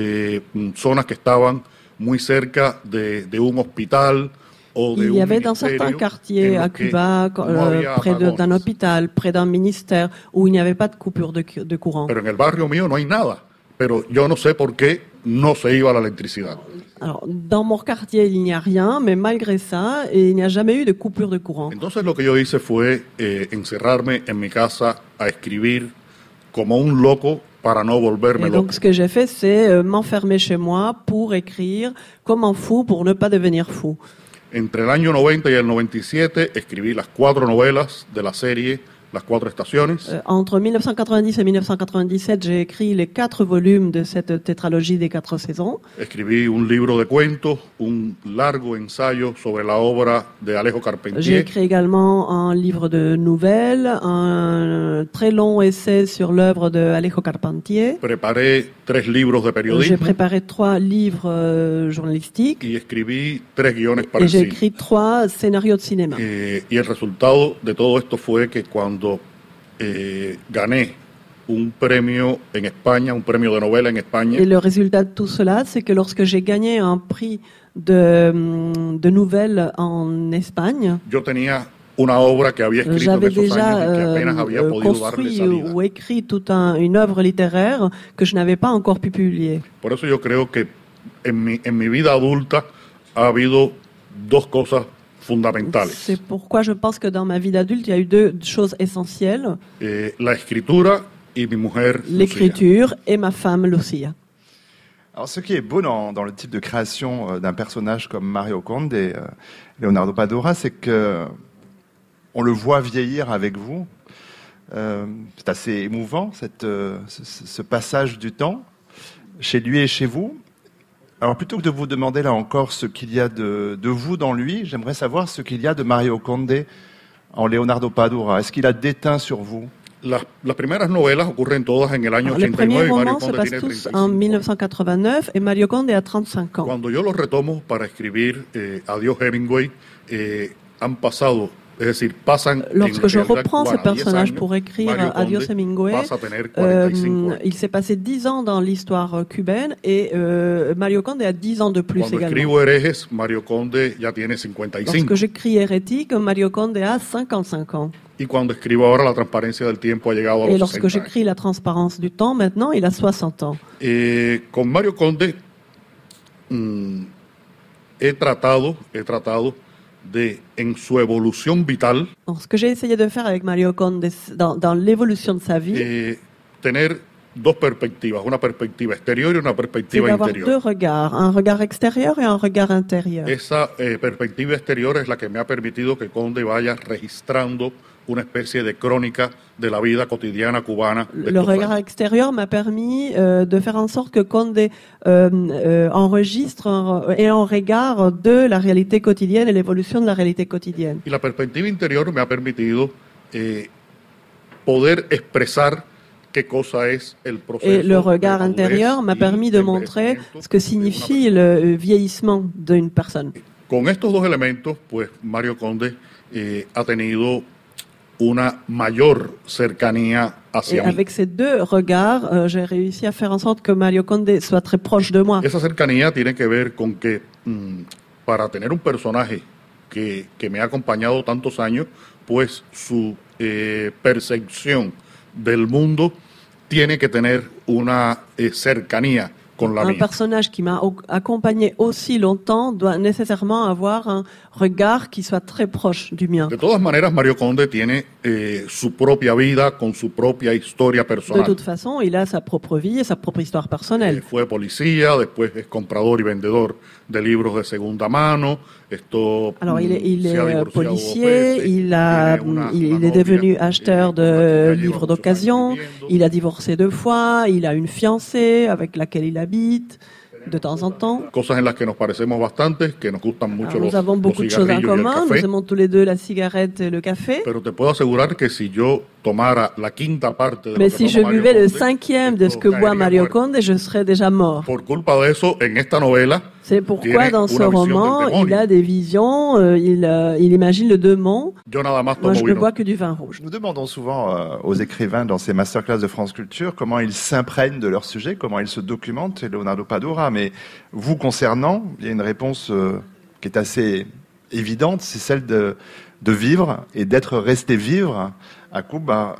zonas que estaban muy cerca de un hospital o de Il un y avait dans ministerio certains quartiers en à los que Cuba, no había près d'un apagones. hôpital, près d'un ministère, où il n'y avait pas de coupure de courant. Pero en el barrio mío no hay nada. Pero yo no sé por qué no se iba la electricidad. Alors, dans mon quartier, il n'y a rien, mais malgré ça, il n'y a jamais eu de coupure de courant. Entonces lo que yo hice fue encerrarme en mi casa a escribir como un loco para no volverme Et loco. donc, ce que j'ai fait, c'est m'enfermer chez moi pour écrire comme un fou, pour ne pas devenir fou. Entre el año 90 y el 97 escribí las 4 novelas de la serie Las 4 Estaciones. Entre 1990 et 1997, j'ai écrit les 4 volumes de cette tétralogie des 4 saisons. Escribí un libro de cuentos, un largo ensayo sobre la obra de Alejo J'ai Carpentier. écrit également un livre de nouvelles, un très long essai sur l'œuvre de Alejo Carpentier. Preparé 3 libros de J'ai periodismo préparé 3 livres journalistiques y escribí 3 guiones para et el j'ai cine. écrit 3 scénarios de cinéma. Y el resultado de todo esto fue que cuando gané un premio en España, un premio de novela en España, Et le résultat de tout cela, c'est que lorsque j'ai gagné un prix de nouvelles en Espagne, yo tenía una obra que había escrito en j'avais esos déjà años y que apenas había podido darle construit salida. ou écrit toute une œuvre littéraire que je n'avais pas encore pu publier. Por eso yo creo que en mi vida adulta ha habido 2 cosas fundamentales. C'est pourquoi je pense que dans ma vie d'adulte, il y a eu 2 choses essentielles, La escritura y mi mujer Lucía. l'écriture et ma femme Lucia. Alors, ce qui est beau dans le type de création d'un personnage comme Mario Conde, Leonardo Padura, c'est que on le voit vieillir avec vous. C'est assez émouvant, ce passage du temps, chez lui et chez vous. Alors, plutôt que de vous demander, là encore, ce qu'il y a de vous dans lui, j'aimerais savoir ce qu'il y a de Mario Conde en Leonardo Padura. Est-ce qu'il a déteint sur vous? Las primeras novelas ocurren todas en el año Alors, les premiers 89 y Mario romans se Conde passent tiene tous 35. en 1989 et Mario Conde a 35 ans. Cuando yo los retomo para escribir Adiós Hemingway, han pasado Es decir, pasan Lorsque en la je realidad reprends ce cubana 10 personnage años, pour écrire Mario Adiós Conde Hemingway, pasa a tener 45 años. il s'est passé 10 ans dans l'histoire cubaine et Mario Conde a 10 ans de plus Cuando également. escribo Herejes, Mario Conde ya tiene 55. Lorsque j'écris Hérétique, Mario Conde a 55 ans. Y cuando escribo ahora La transparencia del tiempo ha llegado a Et los lorsque 60 años. j'écris La transparence du temps, maintenant, il a 60 ans. Con Mario Conde he tratado de, en su evolución vital, Donc, ce que j'ai essayé de faire avec Mario Conde dans l'évolution de sa vie, tener dos perspectivas, una perspectiva exterior y una c'est perspectiva d'avoir interior. deux regards, un regard extérieur et un regard intérieur. Esa perspectiva exterior es la que me ha permitido que Conde vaya registrando una especie de crónica de la vida cotidiana cubana. de Le estos regard años. extérieur m'a permis de faire en sorte que Conde enregistre un regard de la réalité quotidienne et l'évolution de la réalité quotidienne. Y la perspectiva interior me ha permitido poder expresar qué cosa es el proceso. Et le regard de madurez intérieur m'a y permis de montrer envejecimiento ce que de una signifie le vieillissement d'une personne. Con estos dos elementos, pues Mario Conde ha tenido una mayor cercanía Et hacia mí. avec ces deux regards, j'ai réussi à faire en sorte que Mario Conde soit très proche de moi. Esa cercanía tiene que ver con que para tener un personaje que me ha acompañado tantos años, pues su percepción del mundo tiene que tener una cercanía con la Un mía. personnage qui m'a accompagné aussi longtemps doit nécessairement avoir un regard qui soit très proche du mien. De todas maneras, Mario Conde tiene su propia vida con su propia historia De personal. toute façon, il a sa propre vie et sa propre histoire personnelle. Fue policía, después es comprador y vendedor de libros de segunda mano. Esto Alors, il se ha est divorciado policier, dos veces, il tiene una est devenu novia, acheteur con la que ya de lleva livres muchos años d'occasion, viviendo. il a divorcé 2 fois, il a une fiancée avec laquelle il habite de temps en temps. Cosas en las que nos parecemos bastante, que nos gustan mucho Alors, nous los avons beaucoup de choses en cigarrillos y el commun, nous café. aimons tous les deux la cigarette et le café. Pero te puedo asegurar que si yo tomara la quinta parte de Mais lo que si je toma Mario buvais le Conde, 5e de ce esto que boit caería Mario muerto. Conde, je serais déjà mort. Por culpa de eso, en esta novela C'est pourquoi tiene dans ce una visión roman, del demonio. il a des visions, il imagine le démon. Yo nada más Moi, tomo je ne vino. bois que du vin rouge. Nous demandons souvent aux écrivains dans ces masterclass de France Culture comment ils s'imprègnent de leur sujet, comment ils se documentent, et Leonardo Padura. Mais vous concernant, il y a une réponse qui est assez évidente, c'est celle de vivre et d'être resté vivre à Cuba.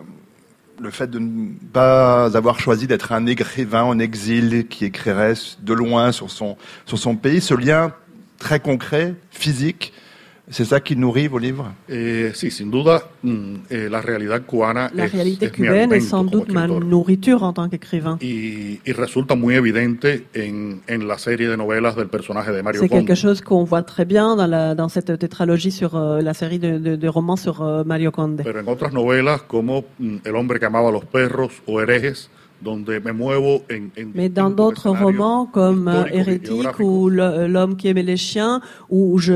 Le fait de ne pas avoir choisi d'être un écrivain en exil qui écrirait de loin sur son pays, ce lien très concret, physique, c'est ça qui nourrit vos livres? Sí, sin duda, la realidad cubana La réalité es mi cubaine est alimento sans como doute ma escritor. nourriture en tant qu'écrivain. Y resulta muy evidente en la serie de novelas del personaje de Mario C'est Conde. quelque chose qu'on voit très bien dans cette tétralogie sur la série de romans sur Mario Conde. Pero en otras novelas como El hombre que amaba a los perros o Herejes, donde me muevo en Mais dans distintos d'autres escenarios romans comme históricos y Hérétique geográficos. ou L'homme qui aimait les chiens, où je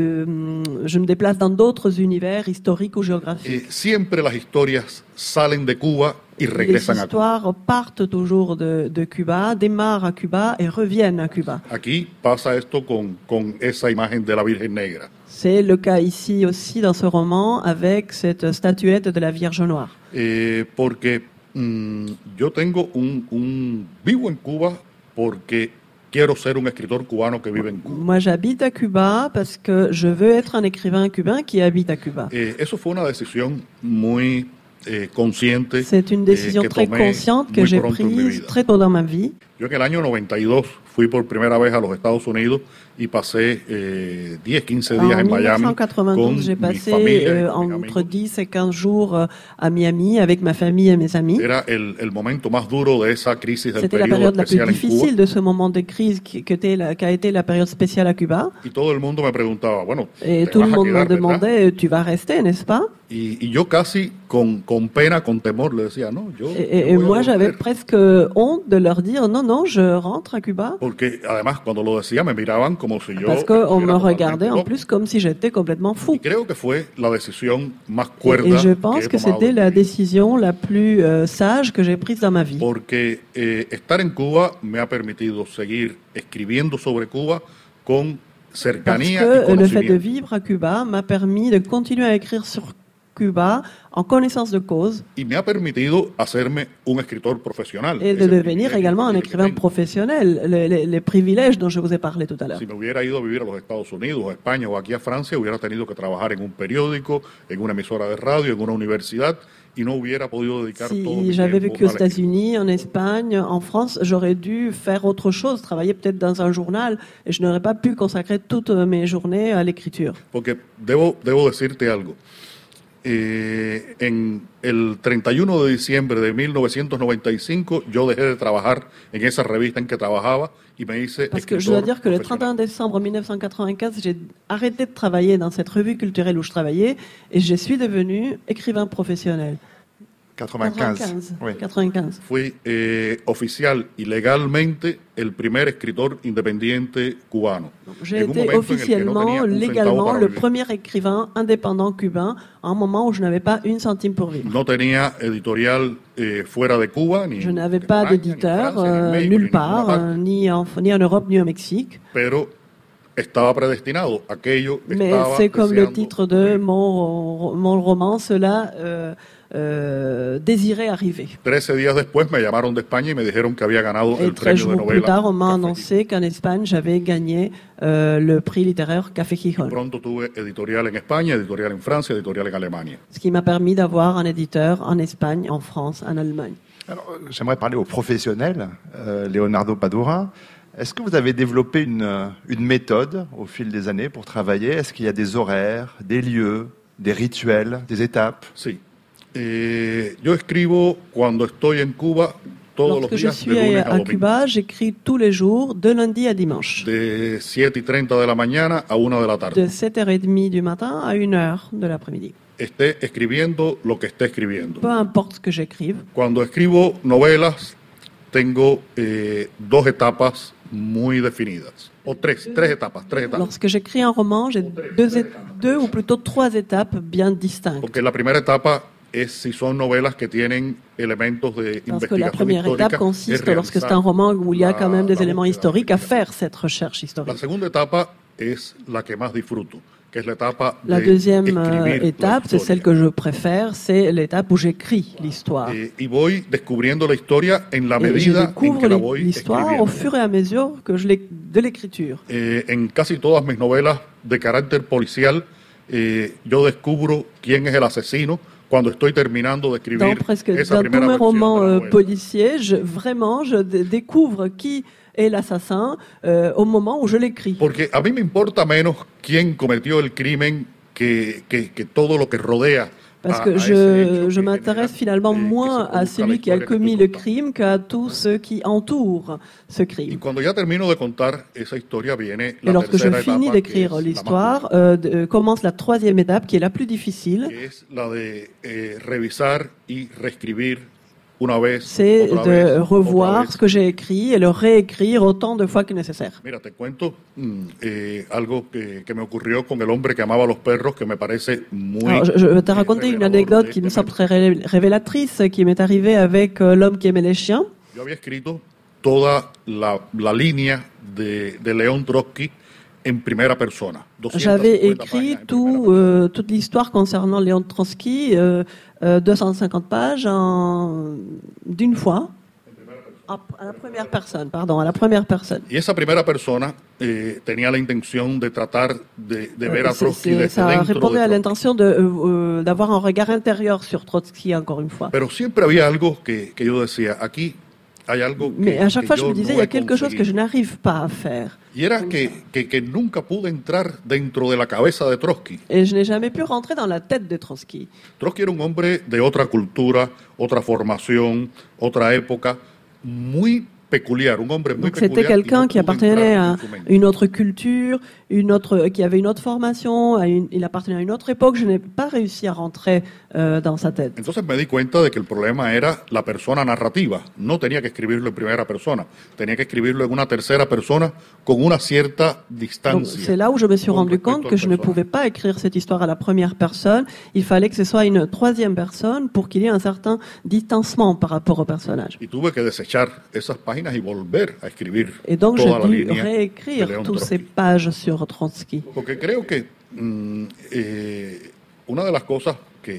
me déplace dans d'autres univers historiques ou géographiques. Siempre las historias salen de Cuba y Les regresan a Cuba. histoires partent toujours de Cuba, démarrent à Cuba et reviennent à Cuba. Aquí pasa esto con esa imagen de la Virgen Negra. C'est le cas ici aussi dans ce roman avec cette statuette de la Vierge Noire. Porque yo tengo vivo en Cuba porque quiero ser un escritor cubano que vive en Cuba. Moi, j'habite à Cuba parce que je veux être un écrivain cubain qui habite à Cuba. Eso fue una decisión muy consciente. C'est une décision que très tomé consciente que muy j'ai pronto en mi prise vida. très tôt dans ma vie. Yo en el año 92 fui por primera vez a los Estados Unidos y pasé 10, 15 días En en Miami 1992, j'ai con mi passé familia y mis entre amigos. 10 et 15 jours à Miami avec ma famille et mes amis. Era el momento más duro de esa crisis del C'était la periodo période la plus especial en Cuba. difficile de ce moment de crise qu'a été la période spéciale à Cuba. Y todo el mundo me preguntaba, bueno, Et ¿te tout le vas a monde me quedar, verdad? demandait, tu vas rester, n'est-ce pas? Y yo casi con pena, con temor le decía, no, yo Et voy a moi, j'avais volver. presque honte de leur dire, non, je rentre à Cuba. Porque además cuando lo decía me miraban como si yo Parce qu'on me estuviera regardait en totalmente plus comme si j'étais complètement loco. fou. Y creo que fue la decisión más Et cuerda je pense que que he tomado c'était en la mi vida. décision la plus sage que j'ai prise dans ma vie. Porque estar en Cuba me ha permitido seguir escribiendo sobre Cuba con Parce cercanía y que le fait de conocimiento. vivre à Cuba m'a permis de continuer à écrire sur Cuba en connaissance de cause Y me ha permitido hacerme un escritor profesional. et de Ese devenir privilegio également un que écrivain tengo. professionnel, les privilèges dont je vous ai parlé tout à l'heure. Si me hubiera ido a vivir a los Estados Unidos, a España o aquí a Francia, hubiera tenido que trabajar en un periódico, en una emisora de radio, en una universidad, y no hubiera podido dedicar todo mi Si j'avais tiempo vécu aux a la escritura. États-Unis, en Espagne, en France, j'aurais dû faire autre chose, travailler peut-être dans un journal, et je n'aurais pas pu consacrer toutes mes journées à l'écriture. Porque debo decirte algo. En el 31 de diciembre de 1995 yo dejé de trabajar en esa revista en que trabajaba y me hice Parce que je dois escritor dire que le profesional. 31 décembre 1995, j'ai arrêté de travailler dans cette revue culturelle où je travaillais, et je suis devenu écrivain professionnel. 95. Oui. 95. Fui oficial y legalmente el primer escritor independiente cubano. J'ai En un été momento en el que no officiellement, tenía un centavo légalement, para le vivir. premier écrivain indépendant cubain à un moment où je n'avais pas une centime pour vivre. No tenía editorial fuera de Cuba, ni Je n'avais en pas España, ni en d'éditeur Francia, ni en México, ni nulle en ninguna part, parte. ni en Europe, ni au Mexique. Pero estaba predestinado. Aquello Mais estaba c'est comme le deseando titre de ocurrir. mon roman, cela désirait arriver. 13 días después me llamaron de España y me dijeron que había ganado Et el 13 premio de jours plus novela. tard, on m'a Café annoncé qu'en Espagne, j'avais gagné le prix littéraire Café Gijón. Gijón, Pronto tuve editorial en España, editorial en Francia, editorial en Alemania. ce qui m'a permis d'avoir un éditeur en Espagne, en France, en Allemagne. Alors, j'aimerais parler aux professionnels, Leonardo Padura. Est-ce que vous avez développé une méthode au fil des années pour travailler? Est-ce qu'il y a des horaires, des lieux, des rituels, des étapes? Sí. Yo escribo cuando estoy en Cuba todos los Lorsque je días de suis lunes a à domingo. Cuba, j'écris tous les jours, de lundi à dimanche, De 7:30 de la mañana a 1 de la tarde. de 7h30 du matin à 1h de l'après-midi. Esté escribiendo lo que esté escribiendo. Peu importe ce que j'écrive. Cuando escribo novelas, tengo dos etapas muy definidas. O tres etapas. Lorsque j'écris un roman, j'ai deux ou plutôt trois étapes bien distinctes. Porque la primera etapa es si son novelas que tienen elementos de Parce que la investigación première histórica. étape consiste, es lorsque c'est realizar un roman où il y a quand même des la éléments búsqueda historiques, à investigativa. faire cette recherche La historique. segunda etapa es la que más disfruto, que es la etapa La de deuxième escribir la étape, c'est historia. celle que je préfère, c'est l'étape où j'écris l'histoire. Y voy descubriendo la historia en la Et je medida en découvre que la voy l'histoire escribiendo. au fur et à mesure que de l'écriture. En casi todas mis novelas de carácter policial, yo descubro quién es el asesino cuando estoy terminando de escribir Dans presque esa dans tous primera mes versión de la romans novela. policiers, je découvre qui est l'assassin au moment où je l'écris. Porque a mí me importa menos quién cometió el crimen que todo lo que rodea. Parce a que ese hecho je que m'intéresse genera, finalement que se moins produzca à la celui qui a historia que commis estoy le contando. crime qu'à tous ceux qui entourent ce Y crime. cuando ya termino de contar esa historia viene Et la lorsque je tercera finis etapa, d'écrire que es la más l'histoire, dura, commence la troisième étape qui est la plus difficile. que es la de revisar y reescribir una vez, C'est otra de vez, otra revoir vez. ce que j'ai écrit et le réécrire autant de fois que nécessaire. Mira, te cuento algo que me ocurrió con el hombre que amaba a los perros, que me parece muy... Alors, je vais te raconter une revelador anecdote de qui me este semble très révélatrice, qui m'est arrivée avec l'homme qui aimait les chiens. Yo había escrito toda la línea de León Trotsky en primera persona. 250 J'avais páginas écrit en primera persona. toute l'histoire concernant Léon Trotsky, 250 pages d'une fois, à la première personne, pardon, à la première personne. Y esa primera persona tenía la intención de tratar de ver a Trotsky desde Ça dentro répondait de à Trotsky. l'intention d'avoir un regard intérieur sur Trotsky, encore une fois. Pero siempre había algo que yo decía, aquí hay algo Mais à chaque fois, je yo me disais, no il y a he quelque chose que je conseguido. n'arrive pas à faire. Y era que nunca pude entrar dentro de la cabeza de Trotsky. Et je n'ai jamais pu rentrer dans la tête de Trotsky. Trotsky era un hombre de otra cultura, otra formación, otra época, muy peculiar, un hombre muy Donc c'était peculiar. y quelqu'un no qui pude appartenait entrar à en su mente. une autre culture, qui avait une autre formation, il appartenait à une autre époque. Je n'ai pas réussi à rentrer dans sa tête. Entonces me di cuenta de que el problema era la persona narrativa. No tenía que escribirlo en primera persona, tenía que escribirlo en una tercera persona con una cierta Donc distancia. c'est là où je me suis con rendu respecto compte al que je ne personaje. pouvais pas écrire cette histoire à la première personne. Il fallait que ce soit une troisième personne pour qu'il y ait un certain distancement par rapport au personnage. Y tuve que desechar esas páginas páginas y volver a escribir Et donc toda la j'ai dû línea de réécrire León toutes ces Trotsky. pages sur Trotsky. Porque creo que una de las cosas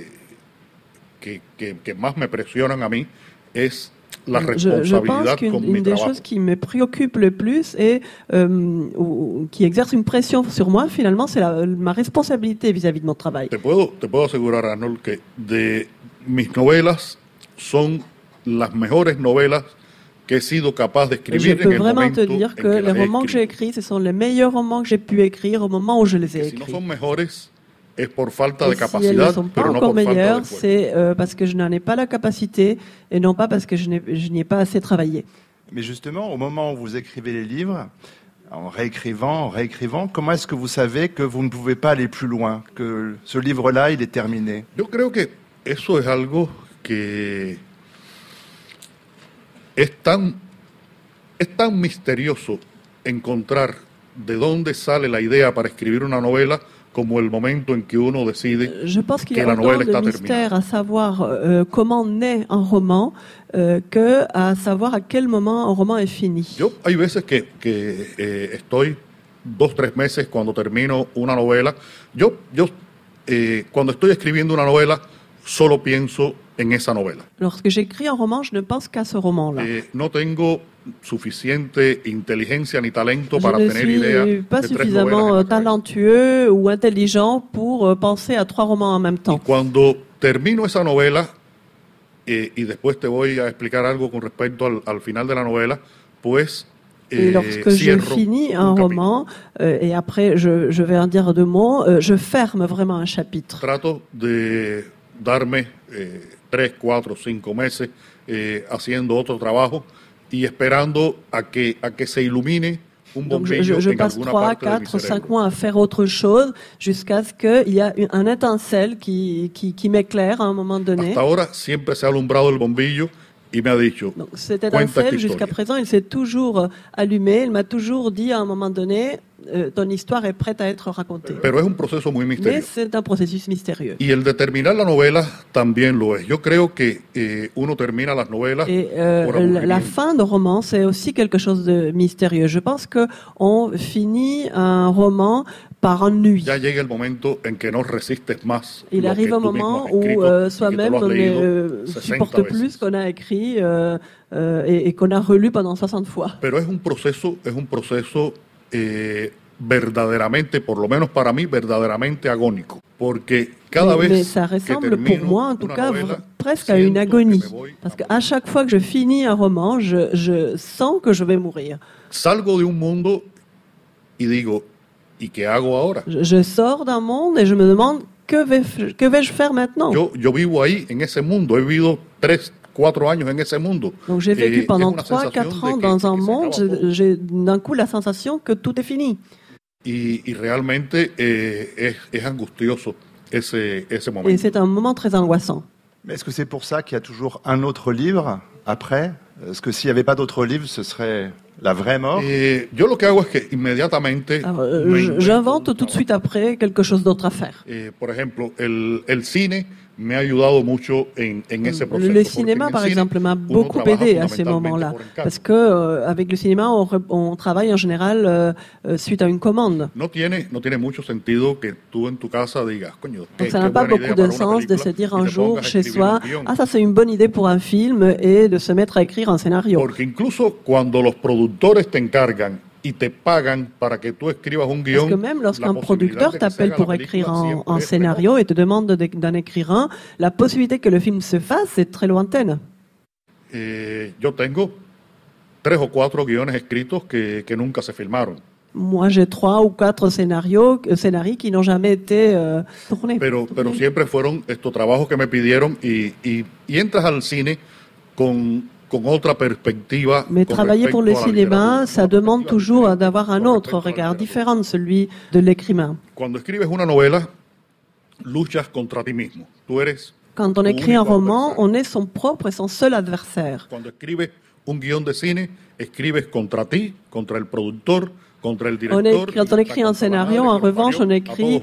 que más me presionan a mí es la Je pense responsabilidad con mi qu'une des trabajo. choses qui me préoccupe le plus et ou qui exerce une pression sur moi, finalement, c'est ma responsabilité vis-à-vis de mon travail. Te puedo asegurar, Arnold, que de mis novelas son las mejores novelas que he sido capaz de Je escribir en peux el vraiment momento te dire en que que les las he romans que j'ai escrito. écrits, ce sont les meilleurs romans que j'ai pu écrire au moment où je les ai Que si no écrits. son mejores es por falta de Et si elles ne capacidad, sont pas pero no encore por falta de meilleures, esfuerzo. c'est parce que je n'en ai pas la capacité et non pas parce que je n'y ai pas assez travaillé. Mais justement, au moment où vous écrivez les livres, en réécrivant, comment est-ce que vous savez que vous ne pouvez pas aller plus loin, que ce livre-là, il est terminé? Yo creo que eso es algo que es tan misterioso encontrar de dónde sale la idea para escribir una novela como el momento en que uno decide Je pense qu'il y que a la autant novela de está mystère terminada. à savoir comment naît un roman que à savoir à quel moment un roman est fini. Yo hay veces que estoy 2-3 meses cuando termino una novela. Yo cuando estoy escribiendo una novela solo pienso en esa novela. Lorsque j'écris un roman, je ne pense qu'à ce roman-là. No tengo suficiente inteligencia ni talento Je para ne tener idea suis pas de 3 suffisamment novelas en la cabeza. talentueux ou intelligent pour penser à 3 romans en même temps. Cuando termino esa novela, y después te voy a explicar algo con respecto al final de la novela, pues Et lorsque je cierro finis un un capítulo. roman, et après je vais en dire 2 mots, je ferme vraiment un chapitre. Trato de darme 3, 4, 5 meses haciendo otro trabajo y esperando a que se ilumine un Donc bombillo je en passe alguna 3, parte de mi 4, 5 cerebro. mois à faire autre chose jusqu'à ce qu'il y ait un étincelle qui m'éclaire à un moment donné. Hasta ahora siempre se ha alumbrado el bombillo y me ha dicho, Donc cet cuenta esta étincelle, jusqu'à historia. présent, il s'est toujours allumé. Il m'a toujours dit à un moment donné, ton histoire est prête à être racontée. Pero es un proceso muy Mais misterioso. c'est un processus mystérieux. Y el de terminar la novela también lo es. Yo creo que uno termina las novelas Et por la aburrimiento. fin de roman, c'est aussi quelque chose de mystérieux. Je pense qu'on finit un roman par ennui. Ya llega el momento en que no resistes más. Il lo arrive que un tú mismo moment has où escrito y que te soi-même lo has on leído ne 60 supporte veces. plus ce qu'on a écrit et qu'on a relu pendant 60 fois. Pero es un proceso verdaderamente, por lo menos para mí, verdaderamente agónico. Porque cada Mais vez ça que ressemble pour termino moi, en tout una cas, novela, presque à une siento agonie. que me voy Parce a qu'à chaque fois que je finis un roman, je sens que je vais mourir. Salgo de un mundo y digo, ¿y qué hago ahora? Je sors d'un monde et je me demande que vais-je faire maintenant. Yo vivo ahí, en ese mundo. He vivido 3-4 años en ese mundo. Donc j'ai vécu Es pendant una 3-4 sensación ans de que dans un se monde, acaba todo. j'ai d'un coup la sensation que tout est fini. Y realmente es angustioso ese Et momento. c'est un moment très angoissant. Mais est-ce que c'est pour ça qu'il y a toujours un autre livre après? Est-ce que s'il n'y avait pas d'autre livre, ce serait la vraie mort? Yo lo que hago es que inmediatamente Alors, me invento j'invente un tout de suite après quelque chose d'autre à faire. Por ejemplo, el cine me ha ayudado mucho en ese proceso. Le porque cinéma, en el par cine exemple, m'a uno beaucoup trabaja aidé à ces fundamentalmente moments-là. por encargo. Parce que avec le cinéma, on travaille en général suite à une commande. No tiene mucho sentido que tú en tu casa digas, coño, Donc ça n'a pas beaucoup de sens de se dire un jour chez soi, ah ça c'est une bonne idée pour un film et de se mettre à écrire un scénario. Porque incluso cuando los productores te encargan y te pagan para que tú escribas un guión, Parce que même la lorsqu'un posibilidad producteur de que se t'appelle haga pour la écrire película un siempre es scénario et te demande d'en écrire un, la possibilité que le film se fasse c'est très lointaine. Yo tengo 3 o 4 guiones escritos que nunca se filmaron. Moi j'ai 3 ou 4 scénarios qui n'ont jamais été tournés. Pero siempre fueron estos trabajos que me pidieron y entras al cine con otra perspectiva. Mais con travailler pour le respecto a la cinéma, literatura, ça una demande perspectiva toujours diferente d'avoir un con autre respecto a la regard literatura. différent de celui de l'écrivain. Cuando escribes una novela, luchas contra ti mismo. Tú eres Quand on tu écrit un único roman, adversario. on est son propre et son seul adversaire. Cuando escribes un guión de cine, escribes contra ti, contra el productor, contra el director. Quand on écrit un scénario, en revanche, on écrit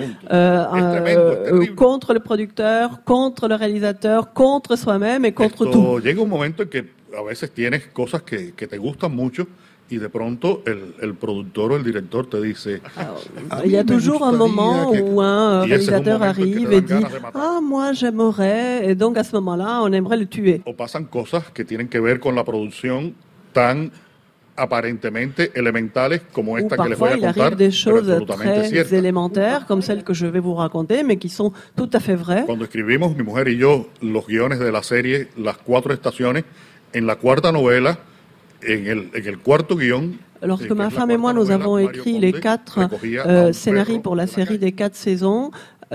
contre le producteur, contre le réalisateur, contre soi-même et contre tout. Llega un momento en que a veces tienes cosas que te gustan mucho y de pronto el productor o el director te dice... Il y a toujours un moment où un réalisateur arrive et dit « Ah, moi j'aimerais », et donc à ce moment-là, on aimerait le tuer. O pasan cosas que tienen que ver con la producción tan aparentemente elementales como esta que les voy a Parfois, il contar, arrive des pero choses absolutamente très ciertas. élémentaires, comme celles que je vais vous raconter, mais qui sont tout à fait vraies. Cuando escribimos, mi mujer y yo, los guiones de la serie Las Cuatro Estaciones, en la cuarta novela, en el cuarto guión, Lorsque ma femme et moi, nous avons écrit les 4 scénarios pour la série des 4 saisons,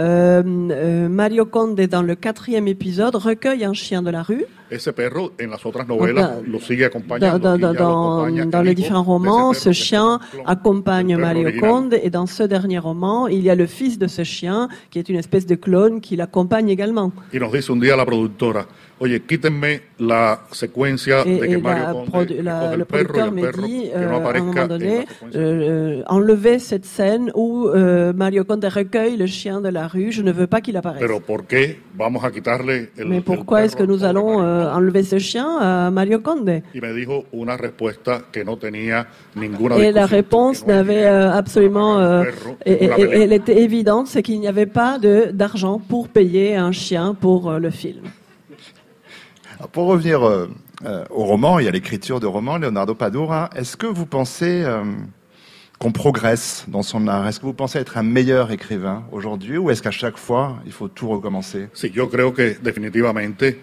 Mario Conde, dans le 4e épisode, recueille un chien de la rue. Ese perro, en las otras novelas, lo sigue acompañando. Dans les différents romans, ce chien accompagne Mario Conde, et dans ce dernier roman, il y a le fils de ce chien, qui est une espèce de clone, qui l'accompagne également. Y nos dice un día la productora, oye, quítenme la secuencia de que Mario Conde le producteur me dit, que no à un moment aparezca donné, enlevez cette scène où Mario Conde recueille le chien de la rue, je ne veux pas qu'il apparaisse. Pero ¿por qué vamos a quitarle Mais pourquoi est-ce que nous allons enlever ce chien à Mario Conde? Y me dijo una respuesta que no tenía ninguna Et la discusión, réponse que no n'avait había absolument... elle était évidente, c'est qu'il n'y avait pas d'argent pour payer un chien pour le film. Alors, pour revenir au roman et à l'écriture de romans, Leonardo Padura, est-ce que vous pensez qu'on progresse dans son art? Est-ce que vous pensez être un meilleur écrivain aujourd'hui, ou est-ce qu'à chaque fois, il faut tout recommencer? Sí, yo creo que definitivamente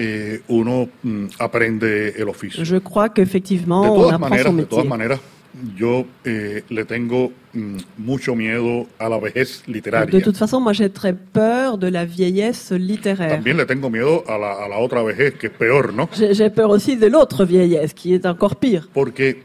uno aprende el oficio. Je crois qu'effectivement, De on todas apprend son métier. maneras, yo le tengo mucho miedo a la vejez literaria. De toute façon, moi j'ai très peur de la vieillesse littéraire. También le tengo miedo a la otra vejez, que es peor, ¿no? J'ai peur aussi de l'autre vieillesse, qui est encore pire. Porque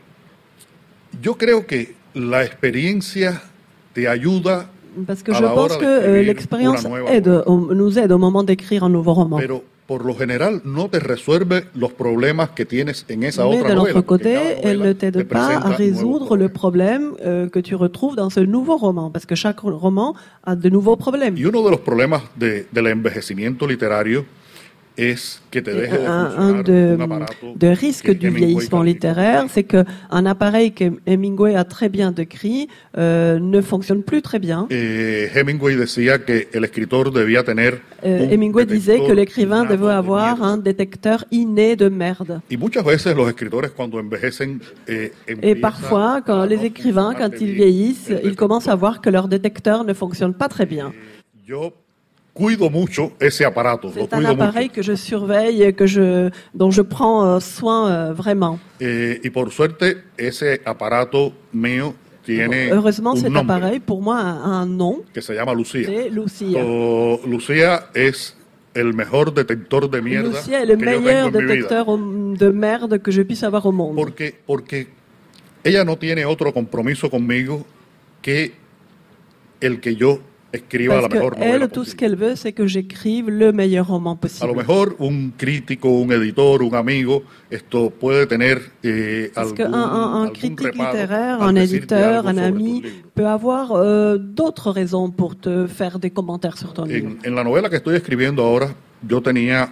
yo creo que la experiencia te ayuda Parce que a je la pense hora de que escribir l'expérience una nueva nous aide au moment d'écrire un nouveau roman. pero por lo general no te resuelve los problemas que tienes en esa Mais otra de l'autre novela. porque côté, cada elle novela ne t'aide te pas presenta à nuevos résoudre le problemas. problème que tu retrouves dans ce nouveau roman, parce que chaque roman a de nouveaux problèmes. Y uno de los problemas del envejecimiento literario es que te deje de Un funcionar un aparato de risque que du Hemingway vieillissement calificó. littéraire, c'est qu'un appareil que Hemingway a très bien décrit ne fonctionne plus très bien. Hemingway decía que el escritor debía tener un Hemingway disait detector que l'écrivain innato devait de avoir mierda. un détecteur inné de merde. Y muchas veces los escritores cuando envejecen Et empiezan parfois, quand a les no écrivains, funcionar quand de ils bien vieillissent, el ils commencent à detector. voir que leur détecteur ne fonctionne pas très bien. Yo cuido mucho ese aparato, lo C'est un cuido appareil mucho. que je surveille, dont je prends soin vraiment. Y por suerte ese aparato mío tiene Heureusement, un cet nombre appareil, pour moi, a un nom, que se llama Lucía. c'est Lucia. Lucía es el mejor detector de mierda Lucia est le que yo tengo meilleur en mi vida. détecteur de merde que je puisse avoir au monde. Porque ella no tiene otro compromiso conmigo que el que yo escriba Parce la mejor que novela elle, tout ce posible. qu'elle veut, c'est que j'écrive le meilleur roman A lo possible. mejor un crítico, un editor, un amigo, esto puede tener Parce algún, qu'un algún critique reparo littéraire, al un decirte éditeur, algo un sobre ami tu libro. peut avoir d'autres raisons pour te faire des commentaires sur ton livre. En la novela que estoy escribiendo ahora, yo tenía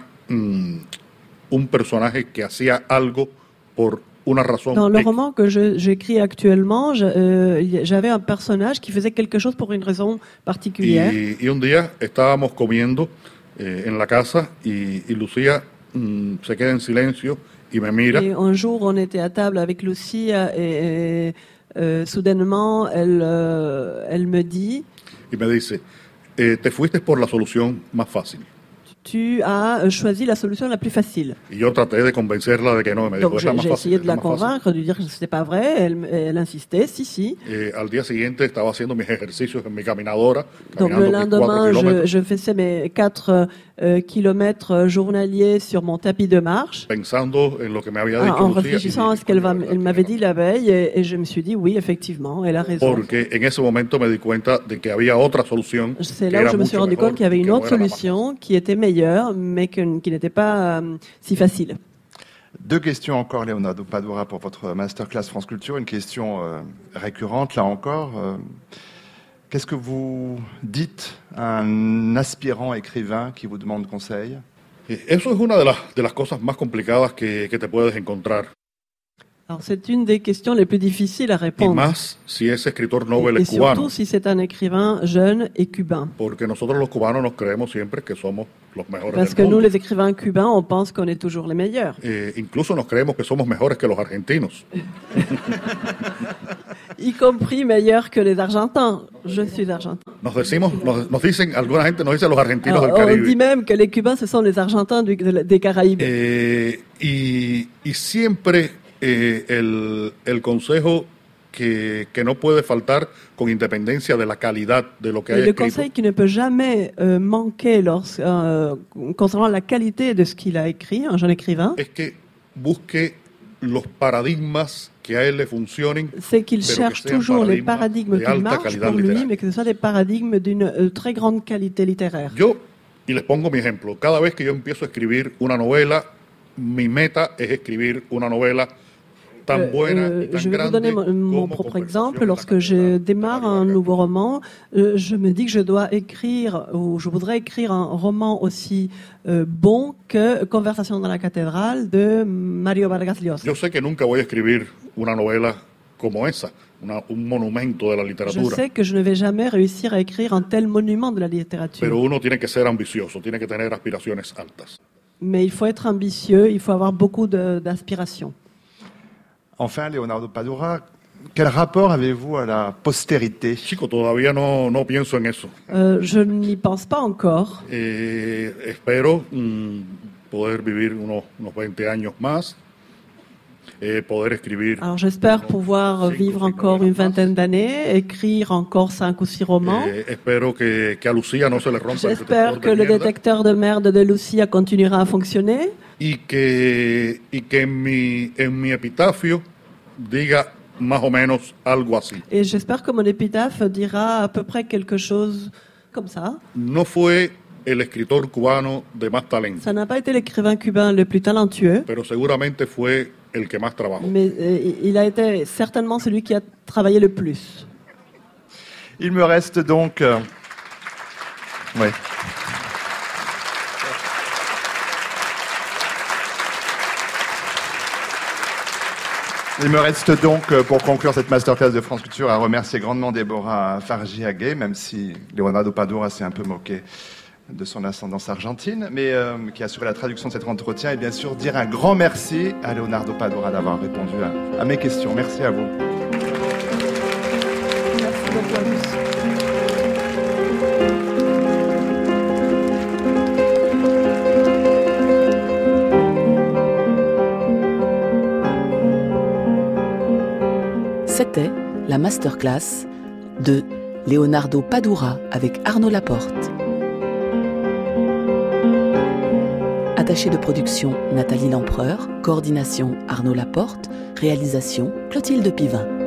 un personaje que hacía algo por una razón Dans le X. roman que j'écris actuellement, j'avais un personnage qui faisait quelque chose pour une raison particulière. Y un día estábamos comiendo en la casa y Lucía se queda en silencio y me mira Et un jour, on était à table avec Lucia et soudainement, elle me dit, y me dice, te fuiste por la solución más fácil. tu as choisi la solution la plus facile. Y yo traté de convencerla de que no, y me dijo, Donc es la más j'ai fácil. essayé de es la la más fácil. convaincre, de lui dire que ce n'était pas vrai. Elle insistait, si. Al día siguiente estaba haciendo mis ejercicios en mi caminadora, Donc caminando le mis 4 lendemain, kilómetros, je faisais mes 4 kilomètres journaliers sur mon tapis de marche, pensando en lo que me había dicho en Lucía, réfléchissant à ce qu'elle m'avait dit la veille, et je me suis dit, oui, effectivement, elle a raison. Porque en ese momento me di cuenta de que había otra solución. C'est que là où era je me suis mucho rendu mejor, compte qu'il y avait que une no autre era la más solution qui était meilleure, mais qui n'était pas si facile. Deux questions encore, Leonardo Padura, pour votre masterclass France Culture. Une question récurrente, là encore. Qu'est-ce que vous dites à un aspirant écrivain qui vous demande conseil? Eso es una de las cosas más complicadas que te puedes encontrar. Alors c'est une des questions les plus difficiles à Y répondre. más si ese escritor Nobel Et es cubano. surtout si c'est un écrivain jeune et cubain. Porque nosotros los cubanos nos creemos siempre que somos los mejores Parce que del nous, mundo. les écrivains cubains, on pense qu'on est toujours les meilleurs. Incluso nos creemos que somos mejores que los argentinos. Y compris meilleurs que les Argentins. Je suis argentin. Nos dicen, alguna gente nos dice los argentinos Alors, del on dit Caribe. même que les Cubains, ce sont les Argentins des Caraïbes. Y siempre el consejo que no puede faltar con independencia de la calidad de lo que Et haya le escrito conseil qui ne peut jamais manquer concernant la qualité de ce qu'il a écrit, un jeune écrivain, es que busque los paradigmas que a él le funcionen, c'est qu'il pero que cherche sean toujours les paradigmas paradigmes de qui alta marchent calidad pour lui, literaria. mais que ce soit des paradigmes d'une très grande qualité littéraire. Y les pongo mi ejemplo, cada vez que yo empiezo a escribir una novela, mi meta es escribir una novela tan buena y tan Je vais vous grande donner mon como propre Conversación exemple. en la Lorsque je catedral démarre de un Mario nouveau Vargas roman, je me dis que je dois écrire, ou je voudrais écrire un roman aussi bon que Conversation dans la cathédrale de Mario Vargas Llosa. Yo sé que nunca voy a escribir una novela como esa, un monumento de la Je literatura, sais que je ne vais jamais réussir à écrire un tel monument de la littérature. pero uno tiene que ser ambicioso, tiene que tener aspiraciones altas. Mais il faut être ambitieux, il faut avoir beaucoup d'aspiration. Enfin, Leonardo Padura, quel rapport avez-vous à la postérité? Chico, todavía no pienso en eso. Je n'y pense pas encore. Espero poder vivir unos 20 años más, poder escribir. Alors j'espère pouvoir vivre encore une vingtaine d'années, écrire encore 5 ou 6 romans. Espero que a Lucía no se le rompa el J'espère detector que de le mierda détecteur de merde de Lucia continuera à fonctionner y que en mi epitafio diga más o menos algo así. et j'espère que mon épitaphe dira à peu près quelque chose comme ça. No fue el escritor cubano de más talento, Ça n'a pas été l'écrivain cubain le plus talentueux, pero seguramente fue el que más trabajó. mais il a été certainement celui qui a travaillé le plus. Il me reste donc... ouais. Il me reste donc, pour conclure cette masterclass de France Culture, à remercier grandement Déborah Fargiaguet, même si Leonardo Padura s'est un peu moqué de son ascendance argentine, mais qui a assuré la traduction de cet entretien, et bien sûr dire un grand merci à Leonardo Padura d'avoir répondu à mes questions. Merci à vous. Merci beaucoup à tous. C'était la masterclass de Leonardo Padura avec Arnaud Laporte. Attaché de production Nathalie Lempereur, coordination Arnaud Laporte, réalisation Clotilde Pivin.